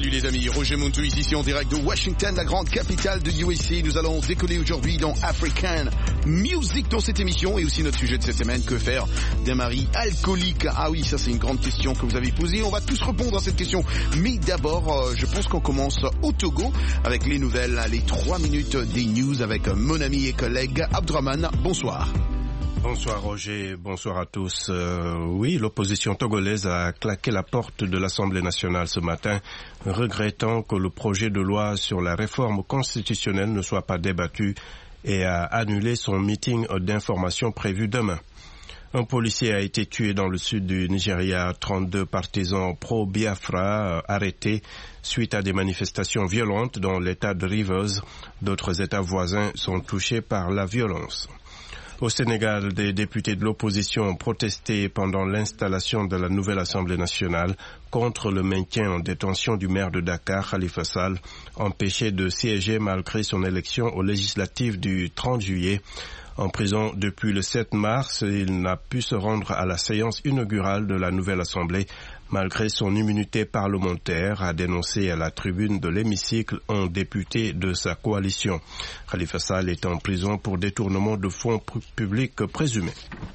Salut les amis, Roger Montou ici en direct de Washington, la grande capitale de USA. Nous allons décoller aujourd'hui dans African Music dans cette émission et aussi notre sujet de cette semaine, que faire d'un mari alcoolique? Ah oui, ça c'est une grande question que vous avez posée. On va tous répondre à cette question. Mais d'abord, je pense qu'on commence au Togo avec les nouvelles, les 3 minutes des news avec mon ami et collègue Abdraman. Bonsoir. Bonsoir Roger, bonsoir à tous. Oui, l'opposition togolaise a claqué la porte de l'Assemblée nationale ce matin, regrettant que le projet de loi sur la réforme constitutionnelle ne soit pas débattu et a annulé son meeting d'information prévu demain. Un policier a été tué dans le sud du Nigeria, 32 partisans pro-Biafra arrêtés suite à des manifestations violentes dans l'état de Rivers. D'autres états voisins sont touchés par la violence. Au Sénégal, des députés de l'opposition ont protesté pendant l'installation de la nouvelle Assemblée nationale contre le maintien en détention du maire de Dakar, Khalifa Sall, empêché de siéger malgré son élection aux législatives du 30 juillet. En prison depuis le 7 mars, il n'a pu se rendre à la séance inaugurale de la nouvelle Assemblée malgré son immunité parlementaire, a dénoncé à la tribune de l'hémicycle un député de sa coalition. Khalifa Sall est en prison pour détournement de fonds publics présumés.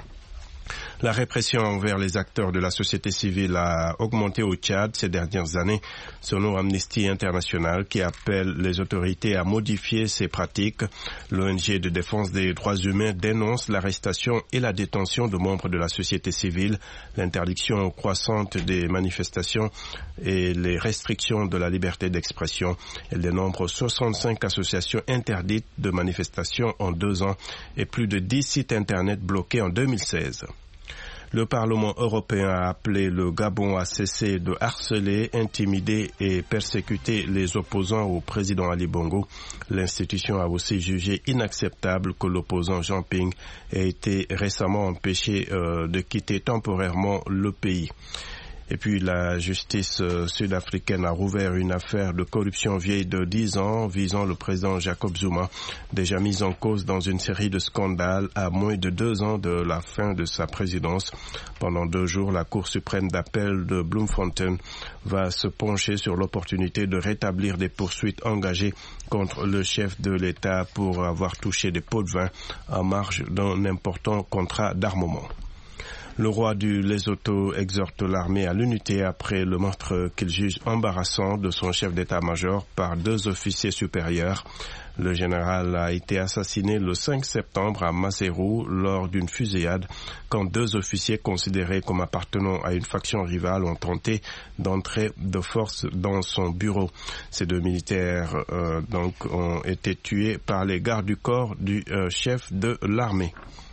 La répression envers les acteurs de la société civile a augmenté au Tchad ces dernières années, selon Amnesty International, qui appelle les autorités à modifier ces pratiques. L'ONG de défense des droits humains dénonce l'arrestation et la détention de membres de la société civile, l'interdiction croissante des manifestations et les restrictions de la liberté d'expression. Elle dénombre 65 associations interdites de manifestation en 2 ans et plus de 10 sites internet bloqués en 2016. Le Parlement européen a appelé le Gabon à cesser de harceler, intimider et persécuter les opposants au président Ali Bongo. L'institution a aussi jugé inacceptable que l'opposant Jean Ping ait été récemment empêché de quitter temporairement le pays. Et puis la justice sud-africaine a rouvert une affaire de corruption vieille de 10 ans visant le président Jacob Zuma, déjà mis en cause dans une série de scandales à moins de 2 ans de la fin de sa présidence. Pendant 2 jours, la Cour suprême d'appel de Bloemfontein va se pencher sur l'opportunité de rétablir des poursuites engagées contre le chef de l'État pour avoir touché des pots de vin en marge d'un important contrat d'armement. Le roi du Lesotho exhorte l'armée à l'unité après le meurtre qu'il juge embarrassant de son chef d'état-major par 2 officiers supérieurs. Le général a été assassiné le 5 septembre à Maseru lors d'une fusillade quand 2 officiers considérés comme appartenant à une faction rivale ont tenté d'entrer de force dans son bureau. Ces 2 militaires ont été tués par les gardes du corps du chef de l'armée.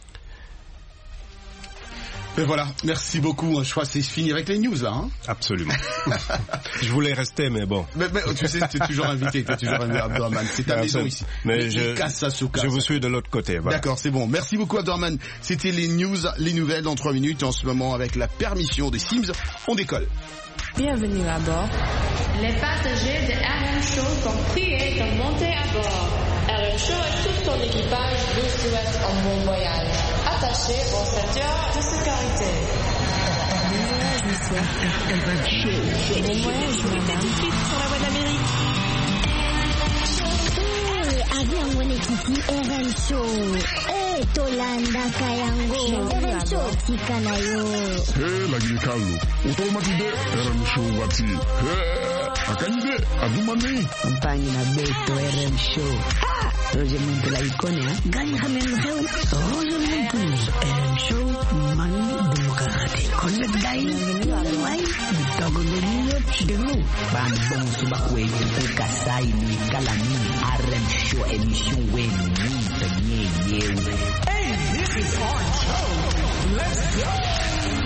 Et voilà, merci beaucoup. Je crois que c'est fini avec les news là. Hein, absolument. Je voulais rester, mais bon. Mais tu sais, tu es toujours invité. Tu es toujours invité, Abdurrahman. C'est ta maison ici. Mais je vous suis de l'autre côté. Voilà. D'accord, c'est bon. Merci beaucoup, Abdurrahman. C'était les news, les nouvelles dans 3 minutes. En ce moment, avec la permission des Sims, on décolle. Bienvenue à bord. Les passagers de RM Show sont priés de monter à bord. RM Show et tout son équipage vous souhaitent un bon voyage. Attachez vos ceintures de sécurité. Bon voyage, monsieur. Bon voyage, madame. Sur la voie d'Amérique. Avion Wenekiti RM Show. Tolanda Kayango. RM Show Tikanayo. Lagi Kalu. Utomatide RM Show Wati. Akanyide Adumani. Compagnie na Beto RM Show. Roger Montou la icône, hein? Gagne Hamel Heu. Roger Montou RM Show. Manu Demokrati. Connect Guy. Why? Togo Domino Chidelo. Bambon Subakwe. Kasai ni Kalani. RM Show émission Wen. Hey, this is our show. Let's go.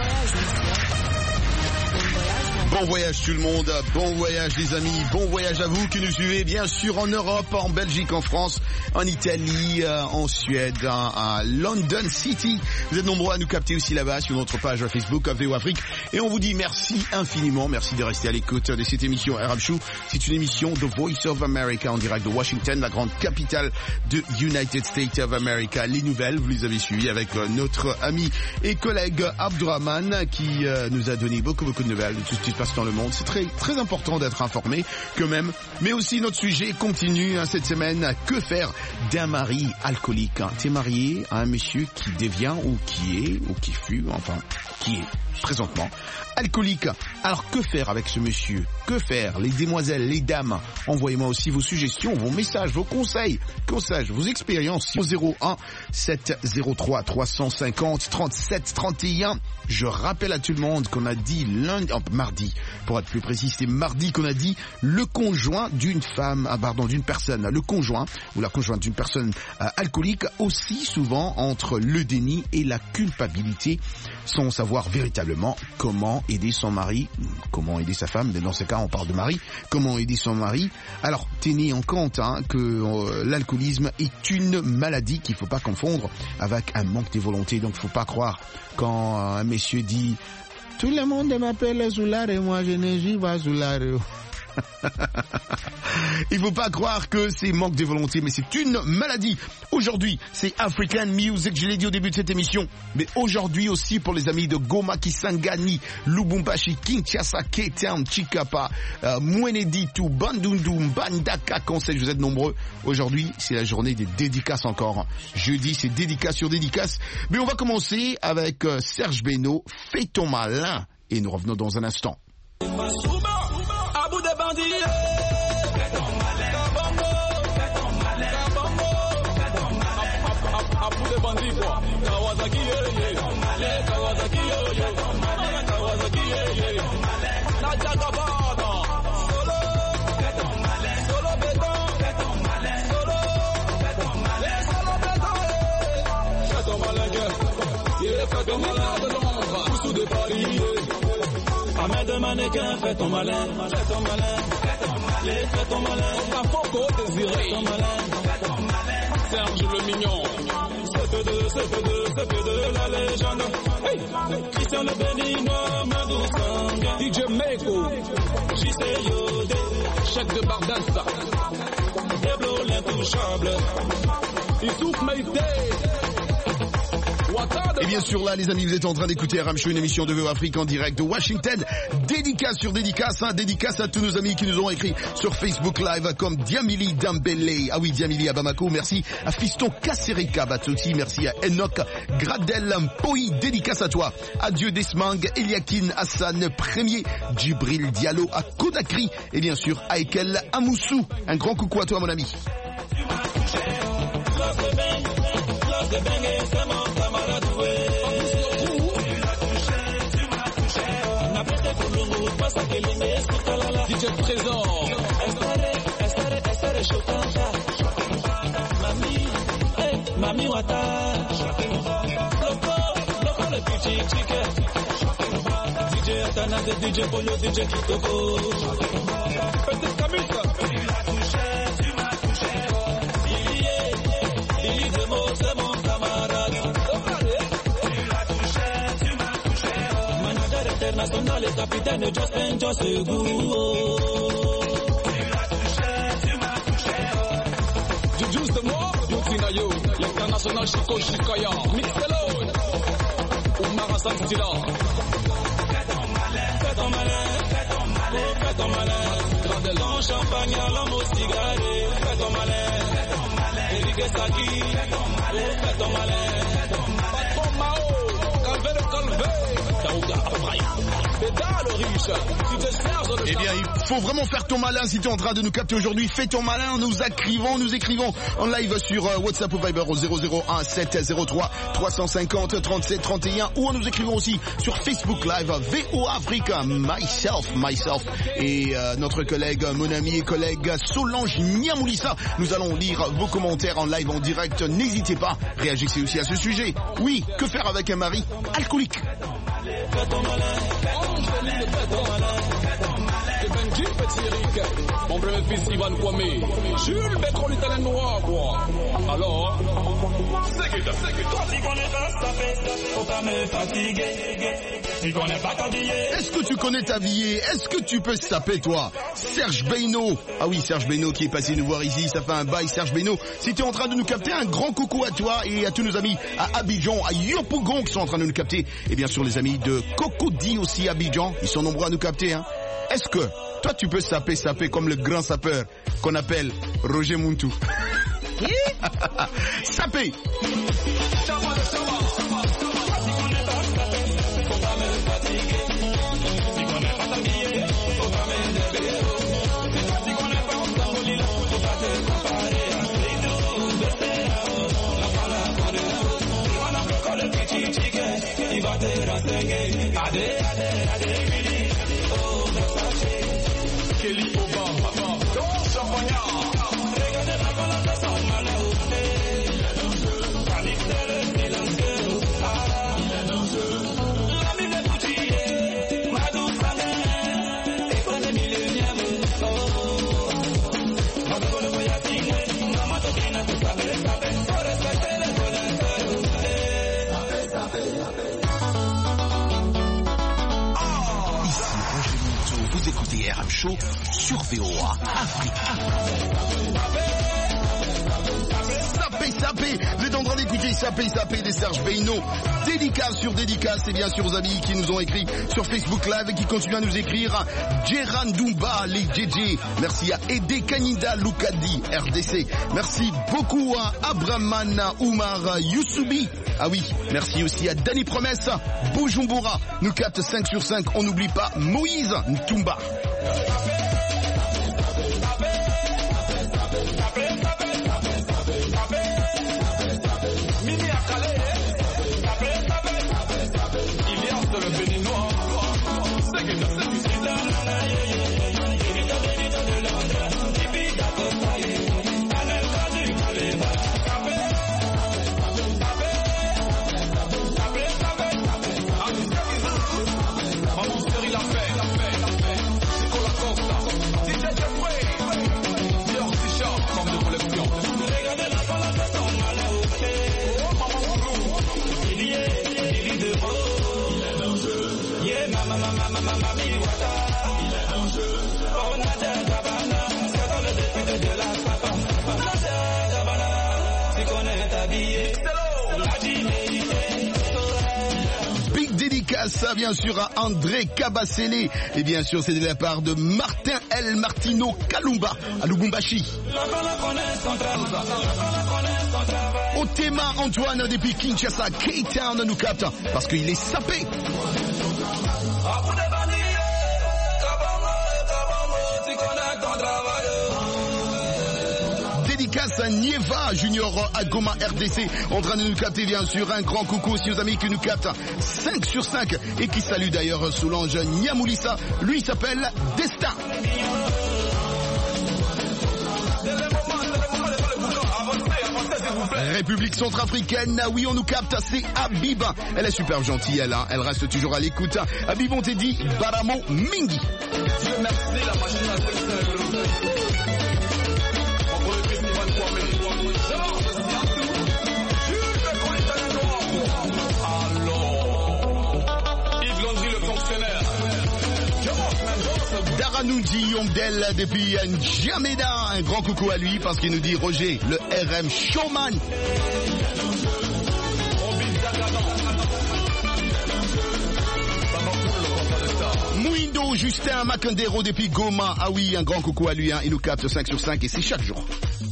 Bon voyage tout le monde, bon voyage les amis, bon voyage à vous qui nous suivez bien sûr en Europe, en Belgique, en France, en Italie, en Suède, à London City. Vous êtes nombreux à nous capter aussi là-bas sur notre page Facebook VO Afrique et on vous dit merci infiniment, merci de rester à l'écoute de cette émission RM Show. C'est une émission de Voice of America en direct de Washington, la grande capitale de United States of America. Les nouvelles, vous les avez suivies avec notre ami et collègue Abdurrahman qui nous a donné beaucoup de nouvelles de toute passe dans le monde. C'est très, très important d'être informé quand même. Mais aussi notre sujet continue cette semaine. Que faire d'un mari alcoolique? T'es marié à un monsieur qui devient ou qui fut présentement alcoolique. Alors que faire avec ce monsieur? Que faire? Les demoiselles, les dames, envoyez-moi aussi vos suggestions, vos messages, vos conseils, vos expériences au 01 703 350 37 31. Je rappelle à tout le monde qu'on a dit mardi, pour être plus précis, c'était mardi qu'on a dit le conjoint d'une personne, le conjoint ou la conjointe d'une personne alcoolique, aussi souvent entre le déni et la culpabilité, sans savoir véritablement comment aider son mari, comment aider sa femme, mais dans ce cas on parle de mari, comment aider son mari. Alors tenez en compte que l'alcoolisme est une maladie qu'il ne faut pas confondre avec un manque de volonté, donc il ne faut pas croire quand un monsieur dit « Tout le monde m'appelle Zoulard et moi je ne suis pas Zoulard ». Il faut pas croire que c'est manque de volonté, mais c'est une maladie. Aujourd'hui, c'est African Music, je l'ai dit au début de cette émission, mais aujourd'hui aussi pour les amis de Goma, Kisangani, Lubumbashi, Kinshasa, K-Town, Chikapa, Mweneditu, Bandundu, Mbandaka, Conseil, vous êtes nombreux. Aujourd'hui, c'est la journée des dédicaces encore. Jeudi, c'est dédicace sur dédicace. Mais on va commencer avec Serge Beno, Fais ton malin, et nous revenons dans un instant. À bout des bandits, fais ton malin, fais ton malin, à bout des bandits quoi. Kawasaki Kawasaki Kawasaki Nadia Gabana, solo, fais ton malin, solo béton, fais ton malin, solo, fais ton malin, solo béton, fais ton malin, fais ton malin de l'ombre, sous de Paris. Main de mannequin, fais ton malin, fais ton malin, fais ton malin, fais ton malin. Pas Foco désiré, fais ton malin, fais ton malin. Serge le mignon, c'est de la légende. Hey, Christian le béninois, Madou Sanga, DJ Meko, JC Yodé, chèque de Bardassa, Deblo l'intouchable, Issouf Maïté. Et bien sûr là les amis, vous êtes en train d'écouter RM Show, une émission de VO Afrique en direct de Washington. Dédicace sur dédicace, dédicace à tous nos amis qui nous ont écrit sur Facebook Live, comme Diamili Dambele, ah oui Diamili à Bamako, merci à Fiston Kassereka Batoti, merci à Enoch Gradel Mpoi, dédicace à toi, adieu Desmang, Eliakin Hassan Premier, Djibril Diallo à Kodakri, et bien sûr à Ekel Amoussou, un grand coucou à toi mon ami. DJ Trésor, Mami Wata, Loco le petit chicken, DJ Atana, DJ Polo, DJ Kitoko, Petite Camille, tu m'as touché, il est de mots, c'est mon camarade, tu m'as touché, manager international et capitaine Justin Jossegou. L'international Chico Chikaya, Mixelo, Oumar Hassan Stila. Fais ton malin, fais ton malin, fais ton malin, fais ton malin. Grandelon, champagne, à l'homme au cigare. Fais ton malin, Eric Saki. Fais ton malin, fais ton malin. Patron Mao, Calvé le Calvé. Taouga, Abraya. Pédale riche, tu te serges de. Eh bien, il faut vraiment faire ton malin si tu es en train de nous capter aujourd'hui. Fais ton malin, nous écrivons en live sur WhatsApp ou Viber au 001 703 350 37 31 ou en nous écrivant aussi sur Facebook Live VO Africa, myself et notre collègue, mon ami et collègue Solange Niamoulissa. Nous allons lire vos commentaires en live en direct. N'hésitez pas, réagissez aussi à ce sujet. Oui, que faire avec un mari alcoolique? Fais ton malin, fais ton malin. Benji Petit Eric, mon premier fils Ivan Kwame, Jules Bécron l'italien noir, quoi. Alors, Est-ce que tu connais t'habiller? Est-ce que tu peux se taper, toi? Serge Beynaud. Ah oui, Serge Beynaud qui est passé nous voir ici, ça fait un bail. Serge Beynaud, si tu es en train de nous capter, un grand coucou à toi et à tous nos amis à Abidjan, à Yopougon qui sont en train de nous capter. Et bien sûr les amis de Cocody aussi à Abidjan, ils sont nombreux à nous capter. Hein. Est-ce que toi tu peux saper comme le grand sapeur qu'on appelle Roger Muntu? Saper. RM Show sur VOA Afrique. Sapé, vous êtes en train d'écouter Sapé des Serge Beynaud. Dédicace sur dédicace, et bien sûr aux amis qui nous ont écrit sur Facebook Live et qui continuent à nous écrire. Djeran Dumba, les JJ. Merci à Ede Kanida Lukadi, RDC. Merci beaucoup à Abraman Oumar Youssoubi. Ah oui, merci aussi à Dani Promesse, Bujumbura. Nous capte 5 sur 5, on n'oublie pas Moïse Ntumba. Ça bien sûr à André Kabasele et bien sûr c'est de la part de Martin El Martino Kalumba à Lubumbashi. Otema Antoine depuis Kinshasa, K-Town nous capte parce qu'il est sapé. Dédicace à Nieva Junior à Goma RDC en train de nous capter bien sûr. Un grand coucou aussi aux amis qui nous captent 5 sur 5 et qui salue d'ailleurs Solange Niamoulissa. Lui s'appelle Destin. République centrafricaine, oui on nous capte, c'est Habib. Elle est super gentille elle, hein. Elle reste toujours à l'écoute. Habib on t'a dit Baramo Mingi. Merci la machine à Daranouji Yongdel depuis N'Djamena, un grand coucou à lui parce qu'il nous dit Roger, le RM Showman. Mouindo Justin Macandero depuis Goma, ah oui, un grand coucou à lui, hein. Il nous capte 5 sur 5 et c'est chaque jour.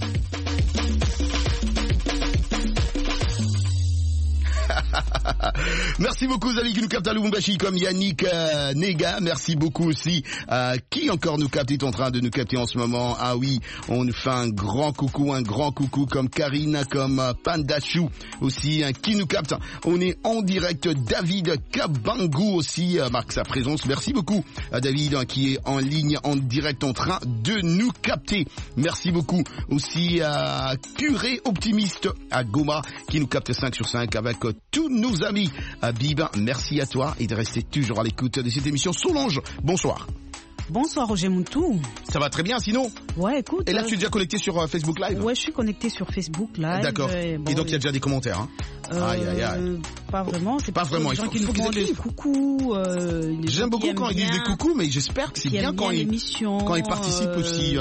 Merci beaucoup aux amis qui nous captent à Lubumbashi comme Yannick Nega. Merci beaucoup aussi qui encore nous capte, est en train de nous capter en ce moment. Ah oui, on nous fait un grand coucou comme Karine, comme Pandachou aussi qui nous capte. On est en direct. David Kabangou aussi marque sa présence. Merci beaucoup à David qui est en ligne en direct en train de nous capter. Merci beaucoup aussi à Curé Optimiste à Goma qui nous capte 5 sur 5 avec tous nos amis. Habib, merci à toi et de rester toujours à l'écoute de cette émission. Solange, bonsoir. Bonsoir Roger Moutou. Ça va très bien sinon? Ouais, écoute. Et là, tu es déjà connecté sur Facebook Live? Ouais, je suis connecté sur Facebook Live. D'accord. Et donc, il y a déjà des commentaires, hein? Aïe. Pas vraiment. C'est pas vraiment. Les gens qui nous font des coucous. J'aime beaucoup quand ils disent des coucous, mais j'espère que c'est bien quand ils participent aussi.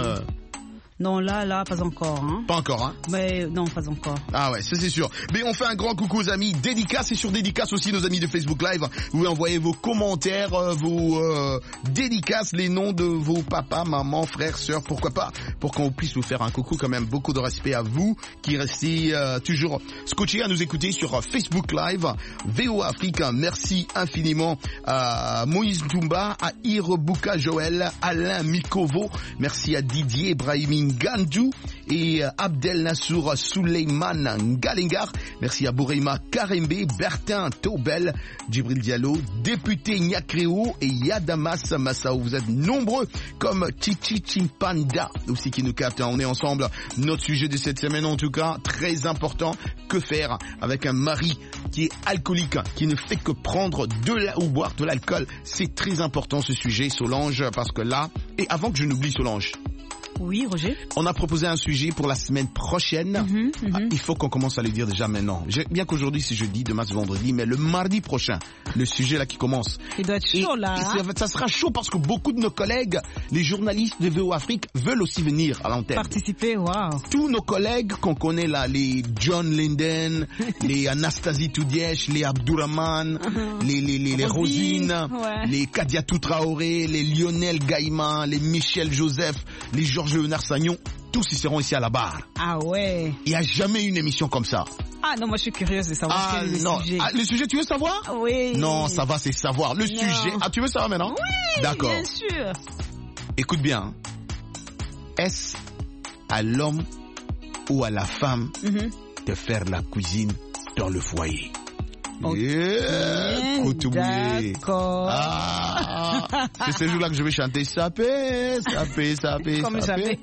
Non, là, pas encore. Hein. Pas encore, hein? Mais non, pas encore. Ah ouais, ça c'est sûr. Mais on fait un grand coucou aux amis. Dédicace et sur dédicace aussi nos amis de Facebook Live. Vous pouvez envoyer vos commentaires, vos dédicaces, les noms de vos papas, mamans, frères, sœurs, pourquoi pas, pour qu'on puisse vous faire un coucou quand même. Beaucoup de respect à vous qui restez toujours scotchés à nous écouter sur Facebook Live. VOA Afrique, merci infiniment à Moïse Toumba, à Irebuka Joël, Alain Mikovo. Merci à Didier Brahimi Gandou et Abdel Nassour Suleiman Ngalengar. Merci à Boureima Karembe, Bertin Taubel, Djibril Diallo, député Nyakreo et Yadamas Massao. Vous êtes nombreux comme Chichi Chimpanda aussi qui nous capte. On est ensemble. Notre sujet de cette semaine en tout cas, très important. Que faire avec un mari qui est alcoolique, qui ne fait que prendre ou boire de l'alcool? C'est très important ce sujet, Solange, parce que là, et avant que je n'oublie Solange, oui, Roger. On a proposé un sujet pour la semaine prochaine. Il faut qu'on commence à le dire déjà maintenant. Bien qu'aujourd'hui c'est jeudi, demain c'est vendredi, mais le mardi prochain, le sujet là qui commence. Il doit être chaud là. Ça sera chaud parce que beaucoup de nos collègues, les journalistes de VOA Afrique, veulent aussi venir à l'antenne. Participer, waouh. Tous nos collègues qu'on connaît là, les John Linden, les Anastasie Toudiesh, les Abdourahman, les Rosine, les Kadiatou Traoré, les Lionel Gaïma, les Michel Joseph, les Georges Léonard Sagnon, tous ils seront ici à la barre. Ah ouais. Il n'y a jamais eu une émission comme ça. Ah non, moi je suis curieuse de savoir quel est le sujet. Le sujet, tu veux savoir? Oui. Non, ça va, c'est savoir. Le sujet. Ah, tu veux savoir maintenant? Oui. D'accord. Bien sûr. Écoute bien. Est-ce à l'homme ou à la femme de faire la cuisine dans le foyer? D'accord. C'est ce jour-là que je vais chanter sapé. Comme jamais.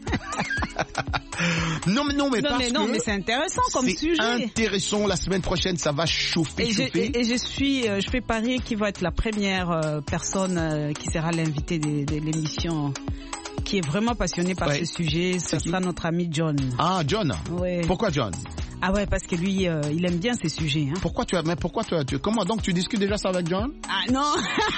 Non mais c'est intéressant comme sujet. C'est intéressant. La semaine prochaine, ça va chauffer. Et je fais parier qu'il va être la première personne qui sera l'invité de l'émission, qui est vraiment passionné par ce sujet. Ce sera notre ami John. Ah, John. Ouais. Pourquoi John? Ah ouais, parce que lui, il aime bien ces sujets. Hein. Pourquoi comment donc tu discutes déjà ça avec John? Ah non.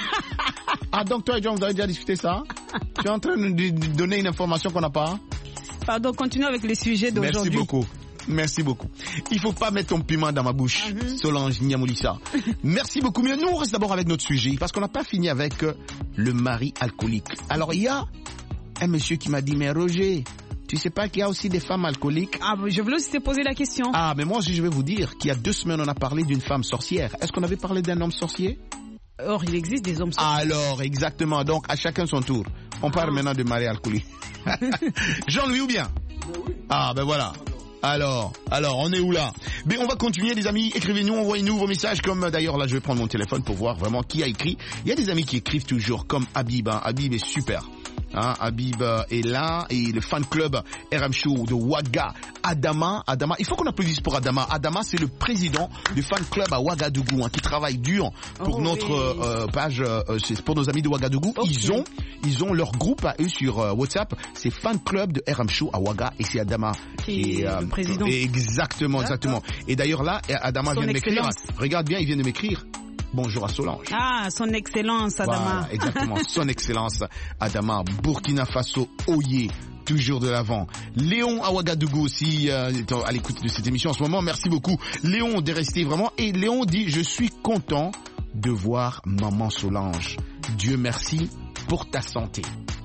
Ah donc toi et John, vous avez déjà discuté ça? Tu es en train de nous donner une information qu'on n'a pas? Pardon, continue avec les sujets d'aujourd'hui. Merci beaucoup. Il faut pas mettre ton piment dans ma bouche, Solange Niamoulissa. Merci beaucoup. Mais nous, on reste d'abord avec notre sujet, parce qu'on n'a pas fini avec le mari alcoolique. Alors, il y a un monsieur qui m'a dit, mais Roger, tu sais pas qu'il y a aussi des femmes alcooliques? Ah, je voulais aussi te poser la question. Ah, mais moi aussi, je vais vous dire qu'il y a 2 semaines, on a parlé d'une femme sorcière. Est-ce qu'on avait parlé d'un homme sorcier? Or, il existe des hommes sorciers. Alors, exactement. Donc, à chacun son tour. On parle maintenant de mari alcoolique. Jean-Louis ou bien? Ah, ben voilà. Alors, on est où là? Mais on va continuer les amis, écrivez-nous, envoyez-nous vos messages comme d'ailleurs là je vais prendre mon téléphone pour voir vraiment qui a écrit. Il y a des amis qui écrivent toujours comme Habib, Habib est super. Habib est là et le fan club RM Show de Ouaga, Adama, il faut qu'on applaudisse pour Adama. Adama c'est le président du fan club à Ouagadougou qui travaille dur pour notre page, c'est pour nos amis de Ouagadougou. Okay. Ils ont leur groupe à eux sur WhatsApp, c'est fan club de RM Show à Ouaga et c'est Adama qui est le président. Exactement. Et d'ailleurs là, Adama vient de m'écrire. Regarde bien, il vient de m'écrire. Bonjour à Solange. Ah, son excellence, Adama. Voilà, exactement, son excellence, Adama. Burkina Faso, Oye, toujours de l'avant. Léon à Ouagadougou aussi, à l'écoute de cette émission en ce moment. Merci beaucoup. Léon de rester vraiment. Et Léon dit, je suis content de voir maman Solange. Dieu merci pour ta santé.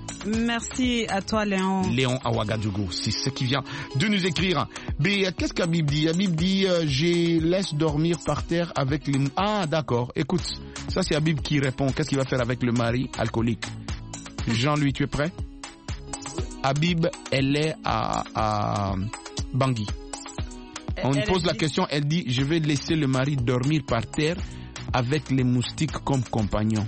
Merci à toi, Léon. Léon à Ouagadougou, c'est ce qui vient de nous écrire. Mais qu'est-ce qu'Habib dit? Habib dit, je laisse dormir par terre avec les... Ah, d'accord. Écoute, ça c'est Habib qui répond. Qu'est-ce qu'il va faire avec le mari alcoolique? Jean-Louis, tu es prêt? Habib, elle est à Bangui. On lui pose la question, elle dit, je vais laisser le mari dormir par terre avec les moustiques comme compagnon.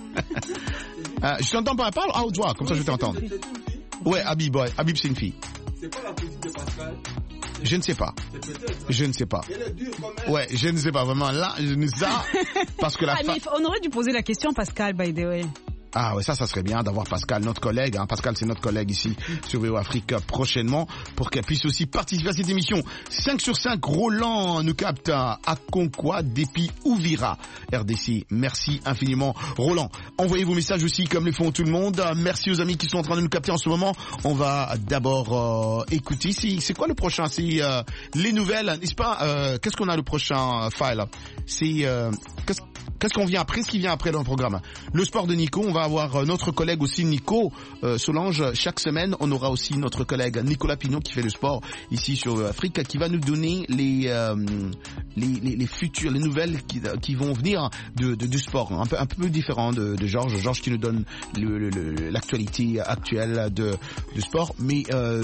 Je t'entends pas, parle à haute voix, comme ça je t'entends. Ouais, Habib c'est une fille. C'est pas la politique de Pascal. Je ne sais pas. Je ne sais pas. Ouais, je ne sais pas vraiment. Là, je ne sais pas. Parce que mais on aurait dû poser la question, Pascal, by the way. Ah ouais, ça serait bien d'avoir Pascal, notre collègue. Pascal, c'est notre collègue ici sur VO Afrique prochainement pour qu'elle puisse aussi participer à cette émission. 5 sur 5, Roland nous capte à Concois, Dépi, Ouvira, RDC. Merci infiniment, Roland. Envoyez vos messages aussi comme le font tout le monde. Merci aux amis qui sont en train de nous capter en ce moment. On va d'abord écouter. C'est quoi le prochain? C'est les nouvelles, n'est-ce pas? Qu'est-ce qu'on a le prochain file? C'est qu'est-ce qu'on vient après? Ce qui vient après dans le programme? Le sport de Nico. On va avoir notre collègue aussi Nico Solange. Chaque semaine, on aura aussi notre collègue Nicolas Pinon qui fait le sport ici sur Afrique, qui va nous donner les futures, les nouvelles qui vont venir du sport, un peu différent de Georges qui nous donne l'actualité actuelle du sport, mais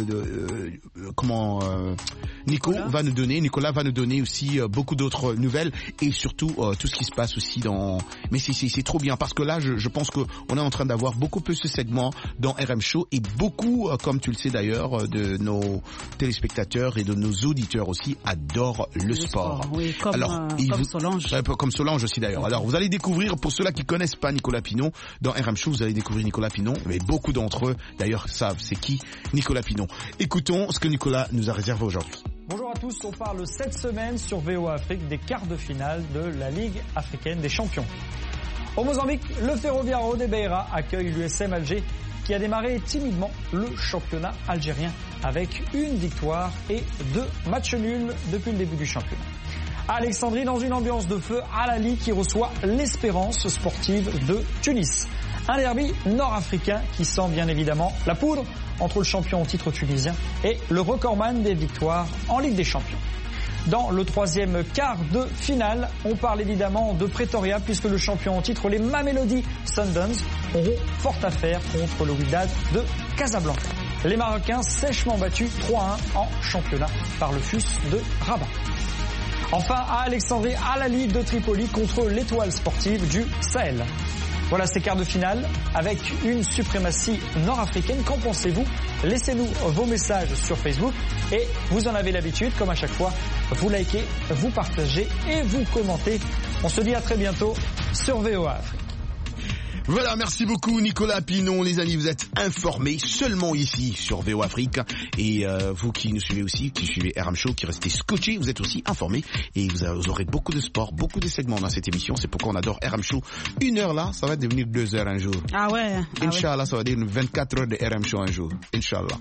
Nicolas va nous donner aussi beaucoup d'autres nouvelles et surtout tout ce qui se passe aussi mais c'est trop bien parce que là je pense que on est en train d'avoir beaucoup plus de segments dans RM Show et beaucoup, comme tu le sais d'ailleurs, de nos téléspectateurs et de nos auditeurs aussi adorent le sport. Oui, comme Solange. Comme Solange aussi d'ailleurs. Alors vous allez découvrir, pour ceux-là qui connaissent pas Nicolas Pinon, dans RM Show, vous allez découvrir Nicolas Pinon, mais beaucoup d'entre eux d'ailleurs savent c'est qui Nicolas Pinon. Écoutons ce que Nicolas nous a réservé aujourd'hui. Bonjour à tous, on parle cette semaine sur VOA Afrique des quarts de finale de la Ligue africaine des champions. Au Mozambique, le Ferroviario de Beira accueille l'USM Alger qui a démarré timidement le championnat algérien avec une victoire et 2 matchs nuls depuis le début du championnat. À Alexandrie, dans une ambiance de feu, Al-Ali qui reçoit l'Espérance sportive de Tunis. Un derby nord-africain qui sent bien évidemment la poudre entre le champion au titre tunisien et le recordman des victoires en Ligue des Champions. Dans le 3e quart de finale, on parle évidemment de Pretoria puisque le champion en titre, les Mamelodi Sundowns, auront fort à faire contre le Wydad de Casablanca. Les Marocains sèchement battus 3-1 en championnat par le FUS de Rabat. Enfin, à Alexandrie, Al-Ali de Tripoli contre l'Étoile sportive du Sahel. Voilà ces quarts de finale avec une suprématie nord-africaine. Qu'en pensez-vous? Laissez-nous vos messages sur Facebook et vous en avez l'habitude, comme à chaque fois, vous likez, vous partagez et vous commentez. On se dit à très bientôt sur VOA Afrique. Voilà, merci beaucoup Nicolas Pinon, les amis, vous êtes informés seulement ici sur VO Afrique et vous qui nous suivez aussi, qui suivez RM Show, qui restez scotchés, vous êtes aussi informés et vous aurez beaucoup de sport, beaucoup de segments dans cette émission, c'est pourquoi on adore RM Show. 1 heure là, ça va devenir 2 heures un jour. Ah ouais. Inch'Allah, ça va devenir 24 heures de RM Show un jour. Inch'Allah.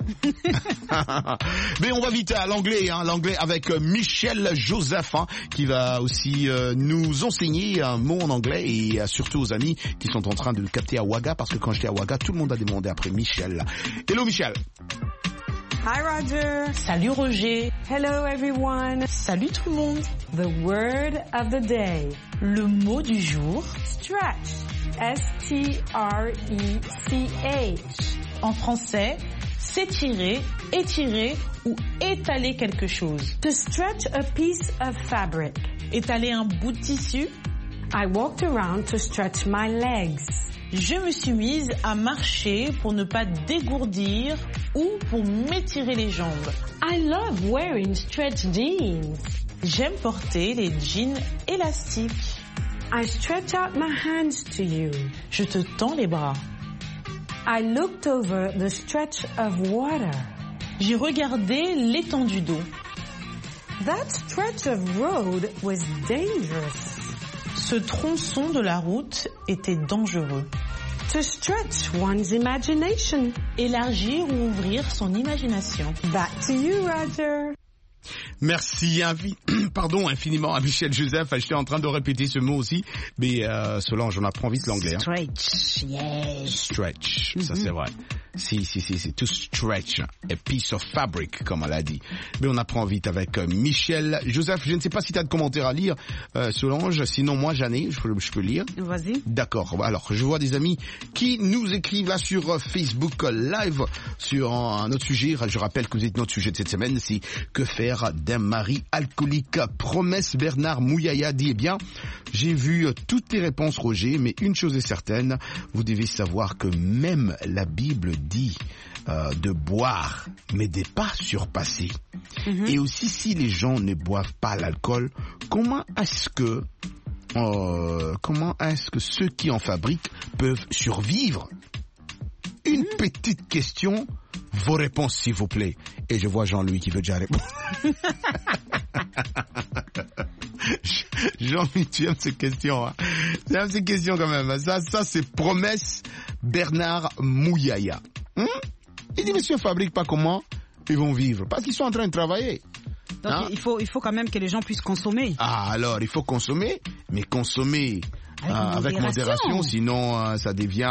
Mais on va vite à l'anglais avec Michel Joseph qui va aussi nous enseigner un mot en anglais et surtout aux amis qui sont en train de le capter à Ouaga parce que quand j'étais à Ouaga, tout le monde a demandé après Michel. Hello Michel. Hi Roger. Salut Roger. Hello everyone. Salut tout le monde. The word of the day. Le mot du jour. Stretch. S-T-R-E-C-H. En français, s'étirer, étirer ou étaler quelque chose. To stretch a piece of fabric. Étaler un bout de tissu. I walked around to stretch my legs. Je me suis mise à marcher pour ne pas dégourdir ou pour m'étirer les jambes. I love wearing stretch jeans. J'aime porter les jeans élastiques. I stretch out my hands to you. Je te tends les bras. I looked over the stretch of water. J'ai regardé l'étendue d'eau. That stretch of road was dangerous. Ce tronçon de la route était dangereux. To stretch one's imagination. Élargir ou ouvrir son imagination. Back to you, Roger. Merci infiniment à Michel Joseph. J'étais en train de répéter ce mot aussi, mais Solange, on apprend vite l'anglais. Stretch, yes. Stretch, ça c'est vrai. C'est to stretch a piece of fabric, comme on l'a dit. Mais on apprend vite avec Michel Joseph. Je ne sais pas si tu as de commentaires à lire, Solange. Sinon, moi, j'en ai. Je peux lire. Vas-y. D'accord. Alors, je vois des amis qui nous écrivent là sur Facebook Live sur un autre sujet. Je rappelle que vous êtes notre sujet de cette semaine, c'est que faire d'un mari alcoolique. Promesse Bernard Mouyaya dit, eh bien, j'ai vu toutes tes réponses, Roger, mais une chose est certaine, vous devez savoir que même la Bible dit de boire, mais de pas surpasser. Et aussi, si les gens ne boivent pas l'alcool, comment est-ce que ceux qui en fabriquent peuvent survivre? Une petite question, vos réponses s'il vous plaît. Et je vois Jean-Louis qui veut déjà répondre. Jean-Louis, tu aimes ces questions, hein? Tu aimes ces questions quand même. Ça c'est promesse Bernard Mouyaya. Il dit, monsieur, fabrique pas comment ils vont vivre? Parce qu'ils sont en train de travailler. Donc il faut quand même que les gens puissent consommer. Ah, alors il faut consommer, mais consommer avec modération, sinon ça devient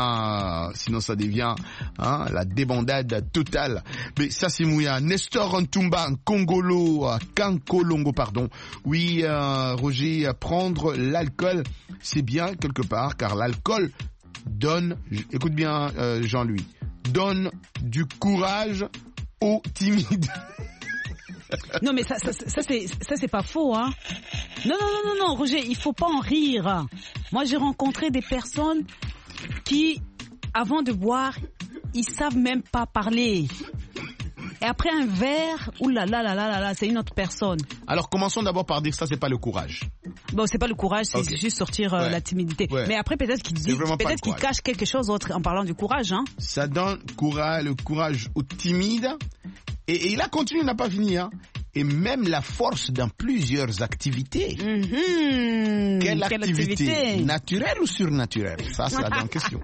la débandade totale. Mais ça c'est Mouya. Nestor Ntumba Kankolongo, pardon. Oui, Roger, prendre l'alcool, c'est bien quelque part, car l'alcool donne, écoute bien Jean-Louis, donne du courage aux timides. Non mais ça c'est pas faux, hein. Non, Roger, il faut pas en rire. Moi j'ai rencontré des personnes qui, avant de boire, ils savent même pas parler. Et après un verre, oulala, c'est une autre personne. Alors commençons d'abord par dire ça, c'est pas le courage. Bon, c'est pas le courage, c'est juste sortir la timidité. Ouais. Mais après peut-être qu'il cache quelque chose d'autre en parlant du courage, hein. Ça donne le courage aux timides. Et il a continué, il n'a pas fini, hein. Et même la force dans plusieurs activités. Quelle activité? Naturelle ou surnaturelle? Ça, c'est la grande question.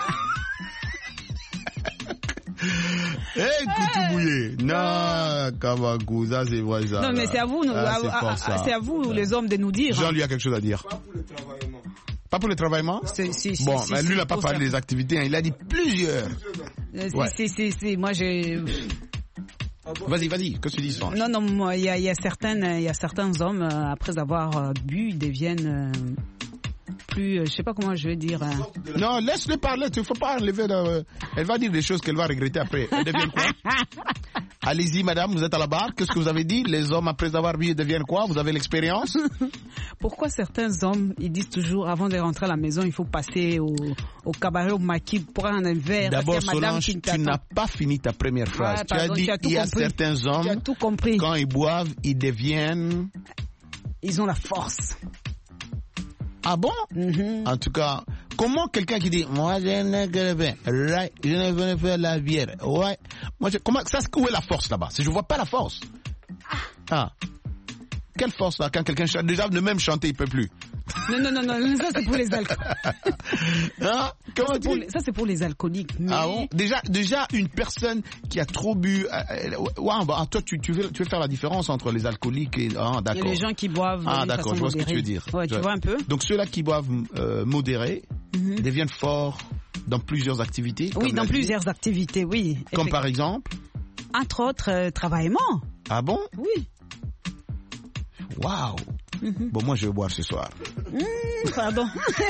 Coutou bouillé. Non, Kamakou, ça c'est vrai ça. Non, mais c'est à vous, c'est à vous les hommes de nous dire. Jean-Louis a quelque chose à dire. Pas pour le travaillement? Bon, mais lui n'a pas parlé des activités, hein. Il a dit plusieurs. Moi j'ai... Vas-y, que tu dis? Non, moi, il y a certains hommes, après avoir bu, ils deviennent plus, je sais pas comment je vais dire. Non, laisse-le parler, il faut pas enlever. Elle va dire des choses qu'elle va regretter après. Elle devient quoi? Allez-y, madame, vous êtes à la barre. Qu'est-ce que vous avez dit? Les hommes, après avoir bu, deviennent quoi? Vous avez l'expérience? Pourquoi certains hommes, ils disent toujours, avant de rentrer à la maison, il faut passer au cabaret, au maquis, prendre un verre? D'abord, Solange, tu n'as pas fini ta première phrase. Tu as dit, il y a certains hommes, quand ils boivent, ils deviennent... Ils ont la force. Ah bon? En tout cas, comment quelqu'un qui dit, moi, je ne veux faire la bière. Ouais. Moi, où est la force là-bas? Je vois pas la force. Ah. Quelle force là? Quand quelqu'un chante, déjà, de même chanter, il peut plus. Non, ça c'est pour les alcooliques. Hein? Ça c'est pour les alcooliques. Mais... Ah bon? Déjà, une personne qui a trop bu. Toi, tu veux faire la différence entre les alcooliques et. Ah, d'accord. Et les gens qui boivent. Ah, d'accord, je vois ce que tu veux dire. Ouais, tu vois un peu. Donc ceux-là qui boivent modérés deviennent forts dans plusieurs activités. Oui, dans plusieurs activités, oui. Comme par exemple? Entre autres, travaillement. Ah bon? Oui. Waouh! Bon, moi, je vais boire ce soir. Pardon.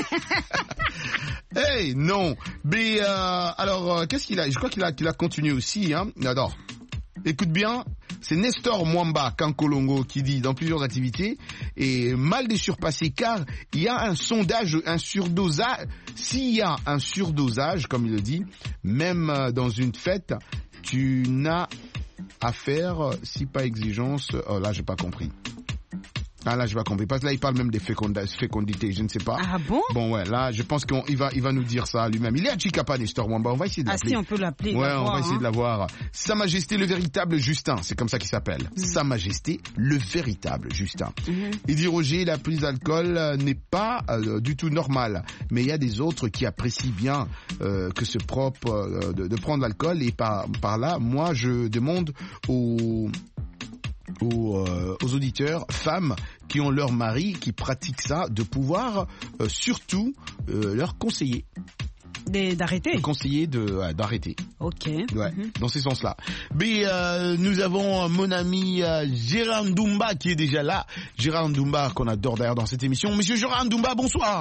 Hey, non. Mais, alors, qu'est-ce qu'il a? Je crois qu'il a continué aussi, hein. Alors, écoute bien. C'est Nestor Mwamba Kankolongo qui dit dans plusieurs activités et mal des surpassés car il y a un sondage, un surdosage. S'il y a un surdosage, comme il le dit, même dans une fête, tu n'as à faire si pas exigence. Oh là, j'ai pas compris. Ah là, je vais compris. Parce que là, il parle même des fécondités, je ne sais pas. Ah bon? Bon, ouais, là, je pense qu'il va nous dire ça lui-même. Il est à Chikapa, Nestor Mwamba. On va essayer de l'appeler. Ah si, on peut l'appeler. Ouais, on va essayer de l'avoir. Sa Majesté le véritable Justin. C'est comme ça qu'il s'appelle. Sa Majesté le véritable Justin. Il dit, Roger, la prise d'alcool n'est pas du tout normale. Mais il y a des autres qui apprécient bien que c'est propre de prendre l'alcool. Et par là, moi, je demande aux auditeurs, femmes qui ont leur mari, qui pratiquent ça, de pouvoir surtout leur conseiller. D'arrêter. Conseiller d'arrêter. Ok. Ouais, dans ce sens-là. Mais nous avons mon ami Gérard Ndoumba qui est déjà là. Gérard Ndoumba qu'on adore d'ailleurs dans cette émission. Monsieur Gérard Ndoumba, bonsoir.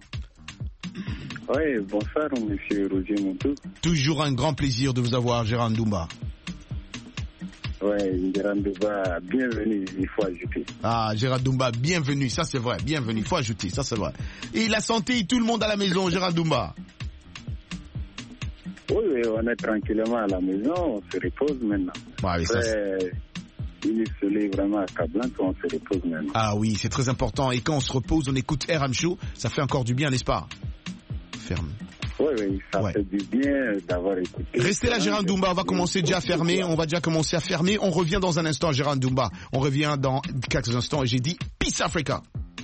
Oui, bonsoir, monsieur Roger Montou. Toujours un grand plaisir de vous avoir, Gérard Ndoumba. Ouais, Gérard Ndoumba, bienvenue, il faut ajouter. Ah, Gérard Ndoumba, bienvenue, ça c'est vrai, bienvenue, il faut ajouter, ça c'est vrai. Et la santé, tout le monde à la maison, Gérard Ndoumba. Oui, on est tranquillement à la maison, on se repose maintenant. Ouais, il est soleil vraiment accablant, on se repose maintenant. Ah oui, c'est très important. Et quand on se repose, on écoute RM Show, ça fait encore du bien, n'est-ce pas? Ferme. Oui, ça fait du bien d'avoir écouté. Restez là, Gérard Ndoumba, on va commencer déjà à fermer. On va déjà commencer à fermer. On revient dans un instant, Gérard Ndoumba. On revient dans quelques instants et j'ai dit Peace Africa.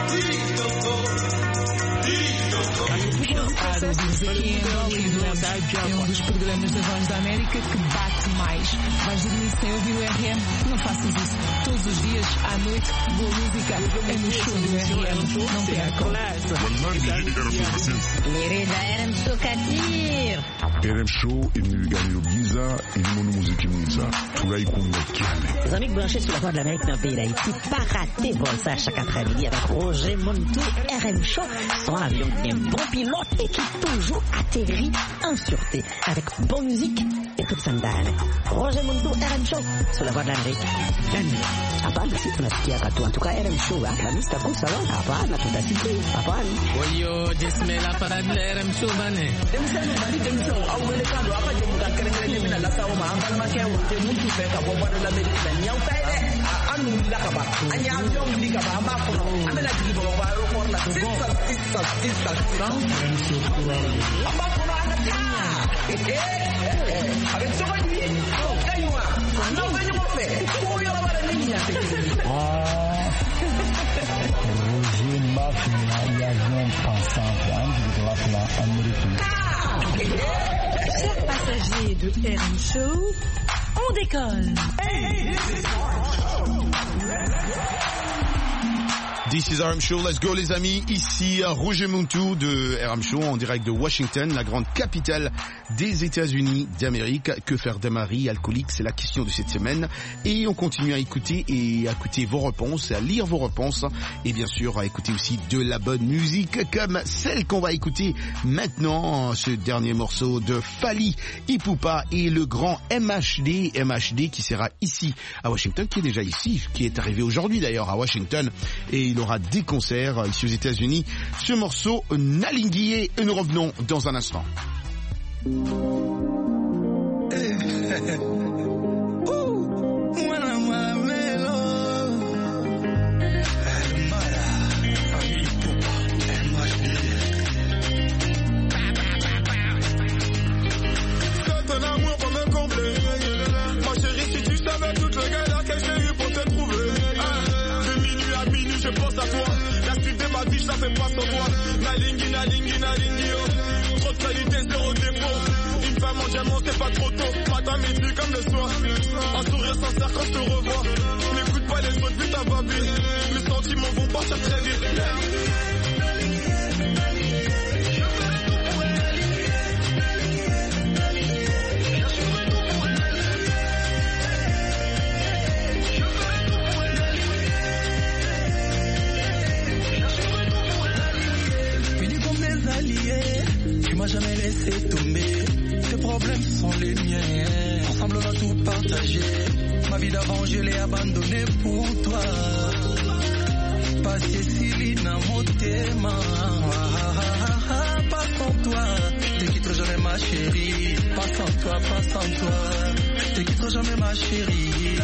É um dos programas da Voz da América que bate mais. Vais dormir sem ouvir o RM? Não faças isso. Todos os dias, à noite, boa música é no show do RM. Não percam. Querida RM Show Katir. RM Show imegani Giza ilimono muziki mwiza tunaikunda kiane. Les amis branchés sur la Voix de l'Amérique dans le pays d'Haïti, pas raté pour ça chaque après-midi avec Roger Montou, RM Show, son avion qui est un bon pilote et qui toujours atterrit en sûreté avec bonne musique et toute sa dalle. Roger Montou, RM Show sur la Voix de l'Amérique. Hapana, si tunasikia katu. En tout cas, RM Show, la lista comme ça, hapana, tutasikia, hapana. Oyo, jismela para RM Show bane. Chers passagers de RM Show, on décolle. This is RM Show, let's go les amis, ici Roger Montou de RM Show en direct de Washington, la grande capitale des États-Unis d'Amérique. Que faire d'un mari alcoolique, c'est la question de cette semaine. Et on continue à écouter vos réponses, à lire vos réponses et bien sûr à écouter aussi de la bonne musique comme celle qu'on va écouter maintenant, ce dernier morceau de Fally Ipupa et le grand MHD qui sera ici à Washington, qui est déjà ici, qui est arrivé aujourd'hui d'ailleurs à Washington et il aura des concerts ici aux États-Unis. Ce morceau Nalinguié et nous revenons dans un instant. Ton amour pour me combler. Ma chérie, si tu savais toutes les galères que j'ai eues pour te trouver. De minuit à minuit, je pense à toi. La suite de ma vie, je la fais pas sans toi. Nalingi, oh. Trop de qualité, zéro défaut. Une femme en diamant, c'est pas trop tôt. Matin, midi, comme le soir. Un sourire sincère quand je te revois. N'écoute pas les autres, putain, baby. Mes sentiments vont partir très vite. Tu m'as jamais laissé tomber. Tes problèmes sont les miens. Ensemble on va tout partager. Ma vie d'avant je l'ai abandonnée pour toi. Pas Céciline Motema. Pas sans toi. Te quitterai jamais ma chérie. Pas sans toi, pas sans toi. Te quitterai jamais ma chérie.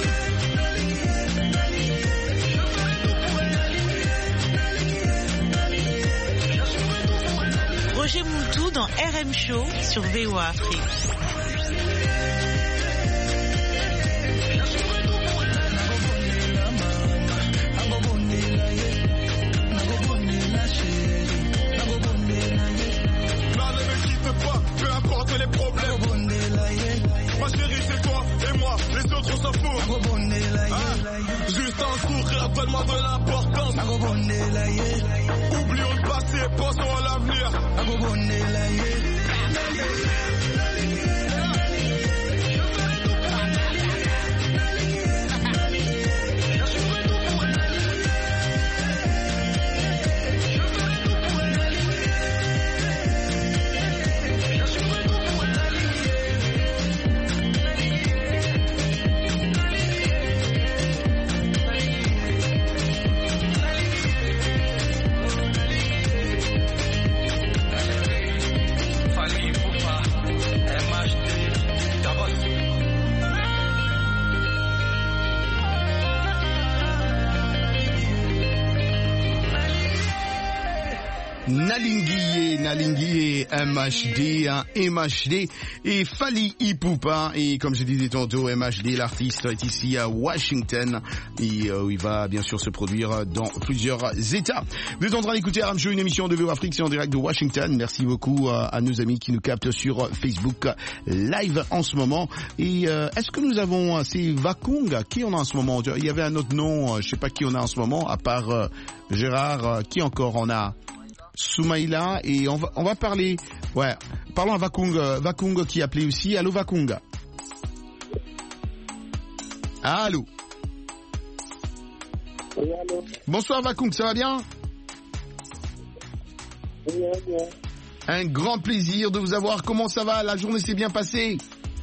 Roger Montou dans RM Show sur VOA Afrique. Peu importe les problèmes. Ma chérie, c'est toi et moi, les autres on s'en fout. Juste un sourire, rappelle-moi de l'importance. Oublions le passé, pensons à l'avenir. Nalinguié, MHD et Fally Ipupa. Et comme je disais tantôt, MHD, l'artiste, est ici à Washington et où il va bien sûr se produire dans plusieurs États. Vous êtes en train d'écouter RM Show, une émission de VO Afrique, c'est en direct de Washington. Merci beaucoup à nos amis qui nous captent sur Facebook Live en ce moment. Et est-ce que nous avons, c'est Vakung, qui on a en ce moment? Il y avait un autre nom, je sais pas qui on a en ce moment, à part Gérard, qui encore on a? Soumaïla, et on va parler, ouais, parlons à Vakung qui appelait aussi. Allô Vakung. Allô. Oui, allô. Bonsoir Vakung, ça va bien? Oui, bien. Un grand plaisir de vous avoir. Comment ça va? La journée s'est bien passée?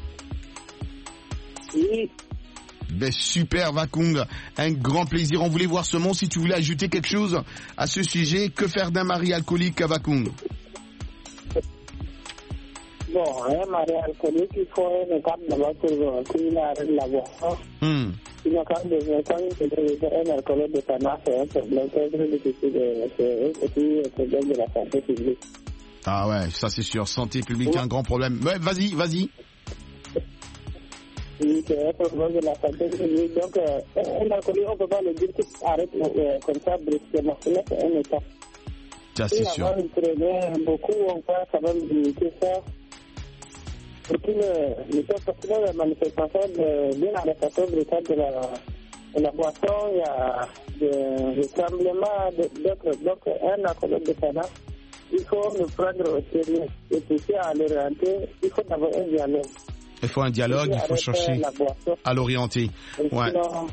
Oui. Ben super Vakung, un grand plaisir. On voulait voir seulement si tu voulais ajouter quelque chose à ce sujet. Que faire d'un mari alcoolique à Vakung? Bon, un mari alcoolique, il faut un cadre d'abord pour qu'il arrête la boisson. Sinon, quand un alcoolique de Tana, c'est un problème très difficile. C'est un petit problème de la santé publique. Ah ouais, ça c'est sûr. Santé publique, oui. Un grand problème. Ouais, vas-y. Oui, c'est un problème de la santé publique. Donc, un alcoolique, on ne peut pas le dire qu'il arrête comme ça brusquement. Là, c'est un état. Ça, c'est sûr. Il prévient beaucoup, on peut quand même limiter ça. Pour qu'il ne soit pas la manifestation d'une arrestation brutale de la boisson, il y a des tremblements d'autres. Donc, un alcoolique de Sana, il faut le prendre au sérieux. Et puis, à l'orienter, il faut avoir un dialogue. Il faut un dialogue, il faut chercher à l'orienter. Ouais.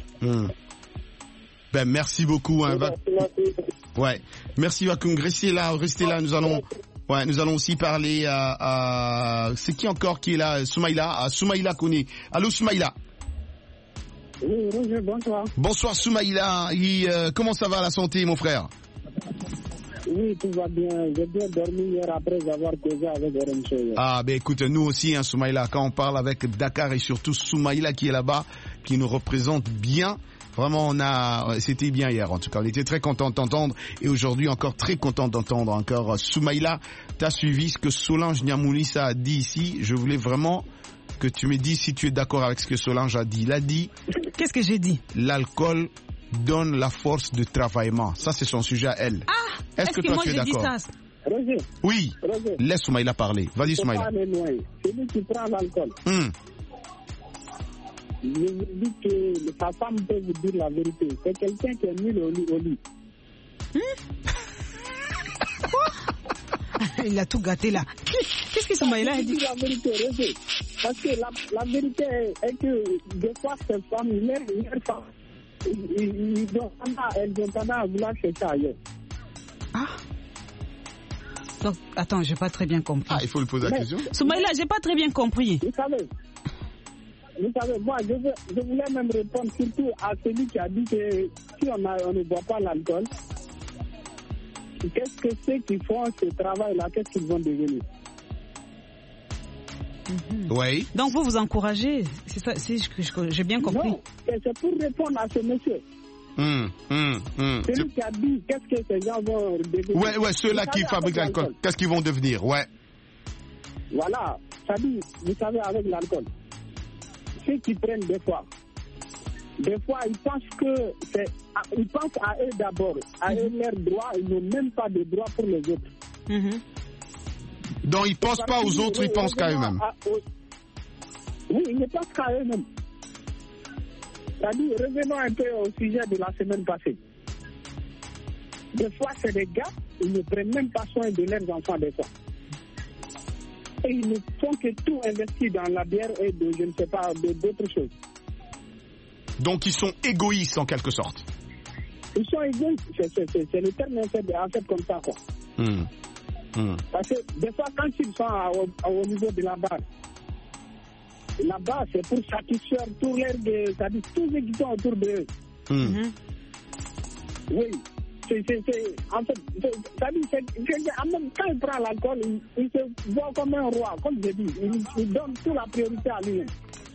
Ben merci beaucoup. Hein, ouais. Merci Vakung. Restez là. Nous allons aussi parler à c'est qui encore qui est là? Soumaïla connaît. Allô Soumaïla. Oui, bonsoir. Bonsoir Soumaïla. Comment ça va la santé mon frère? Oui, tout va bien. J'ai bien dormi hier après avoir causé avec RM Show. Ah, ben écoute, nous aussi, hein, Soumaïla, quand on parle avec Dakar et surtout Soumaïla qui est là-bas, qui nous représente bien, vraiment, c'était bien hier en tout cas. On était très content de t'entendre et aujourd'hui encore très content d'entendre encore Soumaïla. T'as suivi ce que Solange Niamoulissa a dit ici. Je voulais vraiment que tu me dises si tu es d'accord avec ce que Solange a dit. Il a dit. Qu'est-ce que j'ai dit? L'alcool donne la force de travaillement. Ça, c'est son sujet à elle. Ah, est-ce que toi, moi, tu es d'accord? Roger. Oui. Roger. Laisse Soumaïla parler. Vas-y, Soumaïla. C'est lui qui prend l'alcool. Je vous dis que sa femme peut vous dire la vérité. C'est quelqu'un qui est nul au lit. Il a tout gâté là. Qu'est-ce que Soumaïla a dit? La vérité, Roger. Parce que la vérité est que des fois, ces femmes, leurs femmes, elles ont tendance à vouloir chercher ailleurs. Ah. Donc, attends, j'ai pas très bien compris. Ah, il faut lui poser la question. Soumaïla, j'ai pas très bien compris. Vous savez, moi, je voulais même répondre surtout à celui qui a dit que si on ne boit pas l'alcool, qu'est-ce que ceux qui font ce travail-là, qu'est-ce qu'ils vont devenir? Oui. Donc vous encouragez, c'est ça, j'ai bien compris. Non, c'est pour répondre à ce monsieur. Celui qui a dit qu'est-ce que ces gens vont devenir. Ouais, ceux-là qui fabriquent l'alcool, qu'est-ce qu'ils vont devenir, ouais. Voilà, ça dit, vous savez, avec l'alcool, ceux qui prennent des fois, ils pensent à eux d'abord, à eux leurs droits, ils n'ont même pas de droits pour les autres. Donc ils ne pensent pas aux autres, ils pensent qu'à eux-mêmes. Oui, ils ne pensent qu'à eux-mêmes. C'est-à-dire, revenons un peu au sujet de la semaine passée. Des fois, c'est des gars, ils ne prennent même pas soin de leurs enfants des fois. Et ils ne font que tout investir dans la bière et de, je ne sais pas, d'autres choses. Donc ils sont égoïstes en quelque sorte. Ils sont égoïstes, c'est le terme en fait comme ça, quoi. Parce que des fois, quand ils sont au niveau de la barre, là-bas, c'est pour satisfaire tous ceux qui sont autour d'eux. Oui. En fait, quand il prend l'alcool, il se voit comme un roi, comme je dis. Il donne toute la priorité à lui.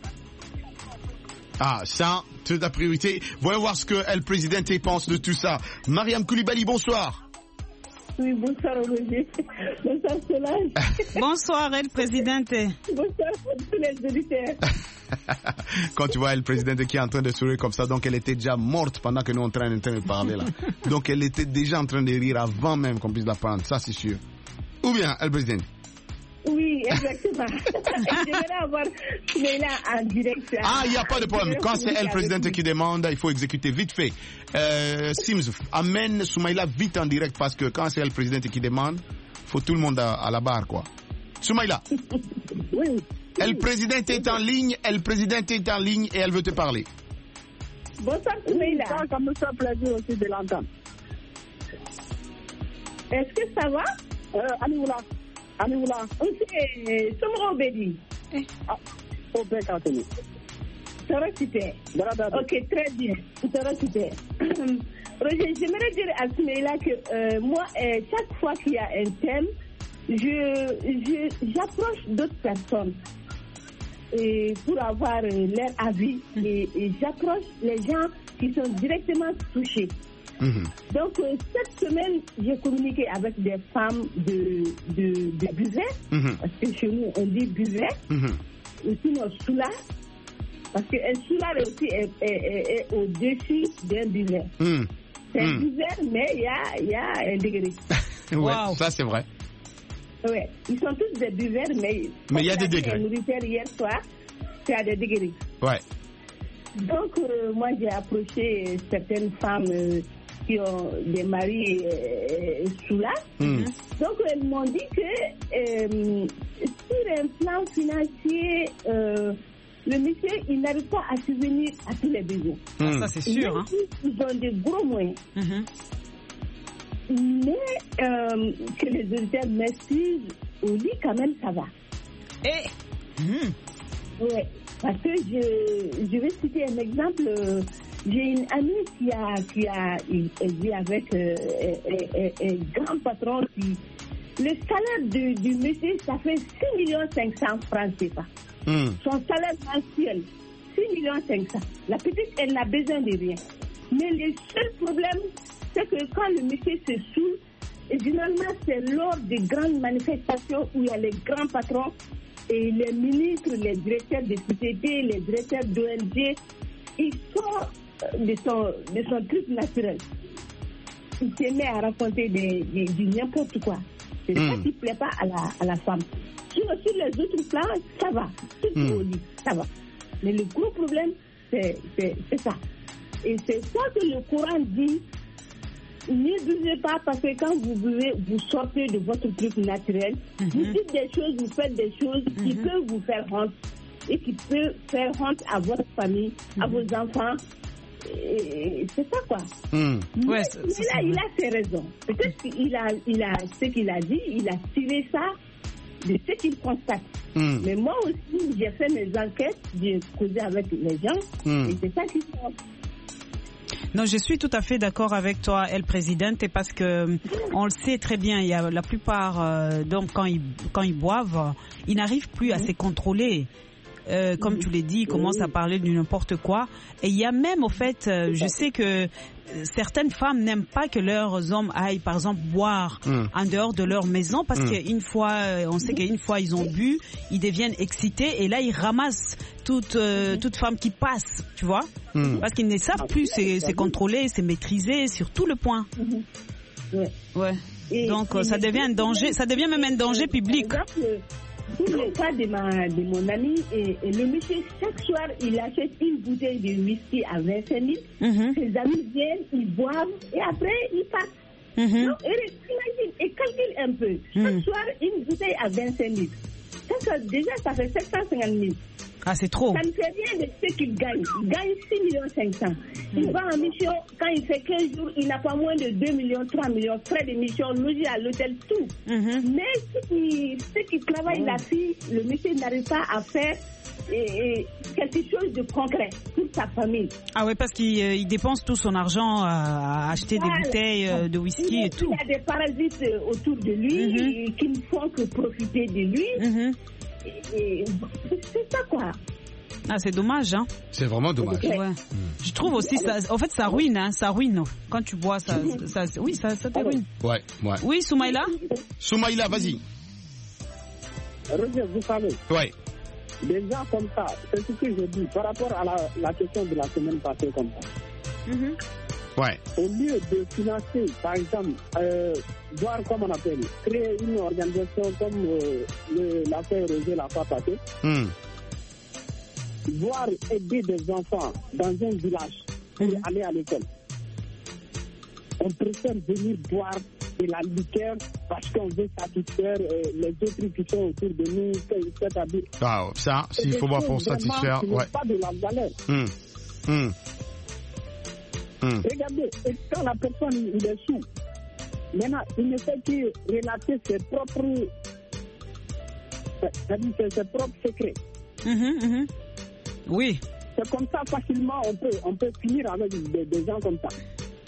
Ah, ça, toute la priorité. Voyons voir ce que El Presidente pense de tout ça. Mariam Koulibaly, bonsoir. Oui, bonsoir Roger. Bonsoir Solange. Bonsoir, El Presidente. Bonsoir tous les auditeurs. Quand tu vois El Presidente qui est en train de sourire comme ça, donc elle était déjà morte pendant que nous en train de parler là. Donc elle était déjà en train de rire avant même qu'on puisse la prendre, ça c'est sûr. Ou bien El Presidente? Oui, exactement. J'aimerais avoir Soumaïla en direct. Ah, il n'y a pas de problème. Quand c'est El Presidente qui demande, il faut exécuter vite fait. Sims, amène Soumaïla vite en direct parce que quand c'est El Presidente qui demande, il faut tout le monde à la barre, quoi. Soumaïla. Oui. El Presidente est en ligne, El Presidente est en ligne et elle veut te parler. Bonsoir Soumaïla. Ça me fait plaisir aussi de l'entendre. Est-ce que ça va? Anioula. Somro Bedi. Au Bécatini. Ça va super. Ok, très bien. Ça va super. Roger, j'aimerais dire à Soumaïla que moi, chaque fois qu'il y a un thème, j'approche d'autres personnes pour avoir leur avis et j'approche les gens qui sont directement touchés. Donc, cette semaine, j'ai communiqué avec des femmes de Buvette, parce que chez nous, on dit Buvette, ou sinon Soula, parce qu'un Soula aussi est au-dessus d'un Buvette. C'est un Buvette, mais il y a un degré. Ouais, ça c'est vrai. Oui, ils sont tous des Buvettes, mais il y a des degrés. Hier soir, c'est à des degrés. Ouais. Donc, moi, j'ai approché certaines femmes qui ont des maris sous là. Donc, elles m'ont dit que sur un plan financier, le monsieur, il n'arrive pas à subvenir à tous les besoins. Ça, c'est sûr. Hein. Ils ont des gros moyens. Mais que les auditeurs m'excusent, au lit, quand même, ça va. Oui, parce que je vais citer un exemple. J'ai une amie qui vit avec un grand patron qui... Le salaire du monsieur, ça fait 6,5 millions francs CFA. Son salaire mensuel, 6,5 millions. La petite, elle n'a besoin de rien. Mais le seul problème, c'est que quand le monsieur se saoule, et généralement, c'est lors des grandes manifestations où il y a les grands patrons et les ministres, les directeurs de société, les directeurs d'ONG, ils sortent de son truc naturel. Il se met à raconter du n'importe quoi. C'est ça qui ne plaît pas à la femme. Sur les autres plans, ça va. Tout au lit, ça va. Mais le gros problème, c'est ça. Et c'est ça que le Coran dit. Ne buvez pas parce que quand vous buvez, vous sortez de votre truc naturel. Vous dites des choses, vous faites des choses qui peuvent vous faire honte et qui peuvent faire honte à votre famille, à vos enfants. Et c'est ça quoi. Mais là, il a ses raisons. Peut-être qu'il a ce qu'il a dit, il a tiré ça de ce qu'il constate. Mais moi aussi, j'ai fait mes enquêtes, j'ai causé avec les gens et c'est ça qui sort. Non, je suis tout à fait d'accord avec toi, El Presidente, parce que on le sait très bien. Il y a la plupart, donc quand ils boivent, ils n'arrivent plus à se contrôler. Comme tu l'as dit, ils commencent à parler de n'importe quoi. Et il y a même, au fait, je sais que certaines femmes n'aiment pas que leurs hommes aillent, par exemple, boire en dehors de leur maison parce qu'une fois, on sait qu'une fois ils ont bu, ils deviennent excités et là ils ramassent toute femme qui passe, tu vois, parce qu'ils ne savent plus se contrôler, se maîtriser sur tout le point. Ouais. Donc ça devient un danger, ça devient même un danger public. Pour le cas de mon ami, et le monsieur, chaque soir, il achète une bouteille de whisky à 25 000. Ses amis viennent, ils boivent et après, ils partent. Donc, imagine et calcule un peu. Chaque soir, une bouteille à 25 000. Déjà, ça fait 750 000. Ah, c'est trop. Ça ne fait rien de ce qu'il gagne. Il gagne 6,5 millions. Il va en mission, quand il fait 15 jours, il n'a pas moins de 2 millions, 3 millions, frais de mission, logis à l'hôtel, tout. Mais ce qui travaille la fille, le monsieur n'arrive pas à faire quelque chose de concret pour sa famille. Ah oui, parce qu'il dépense tout son argent à acheter des bouteilles de whisky et tout. Il y a des parasites autour de lui qui ne font que profiter de lui. Et c'est ça quoi. Ah, c'est dommage, hein. C'est vraiment dommage. Ouais. Je trouve aussi, ça ruine, hein. Ça ruine. Quand tu bois, ça te ruine. Ouais. Oui, Soumaïla? Soumaïla, vas-y. Roger, vous savez. Ouais. Des gens comme ça, c'est ce que je dis par rapport à la question de la semaine passée comme ça. Ouais. Au lieu de financer, par exemple, voir comment on appelle, créer une organisation comme l'affaire Roger l'a pas passée, voir aider des enfants dans un village pour aller à l'école. On préfère venir boire de la liqueur parce qu'on veut satisfaire les autres qui sont autour de nous, c'est-à-dire. Ah, ça, s'il faut boire pour satisfaire. Ouais. Pas de la galère. Regardez, quand la personne il est sous, maintenant il ne fait que relater ses propres secrets. Oui. C'est comme ça facilement on peut finir avec des gens comme ça.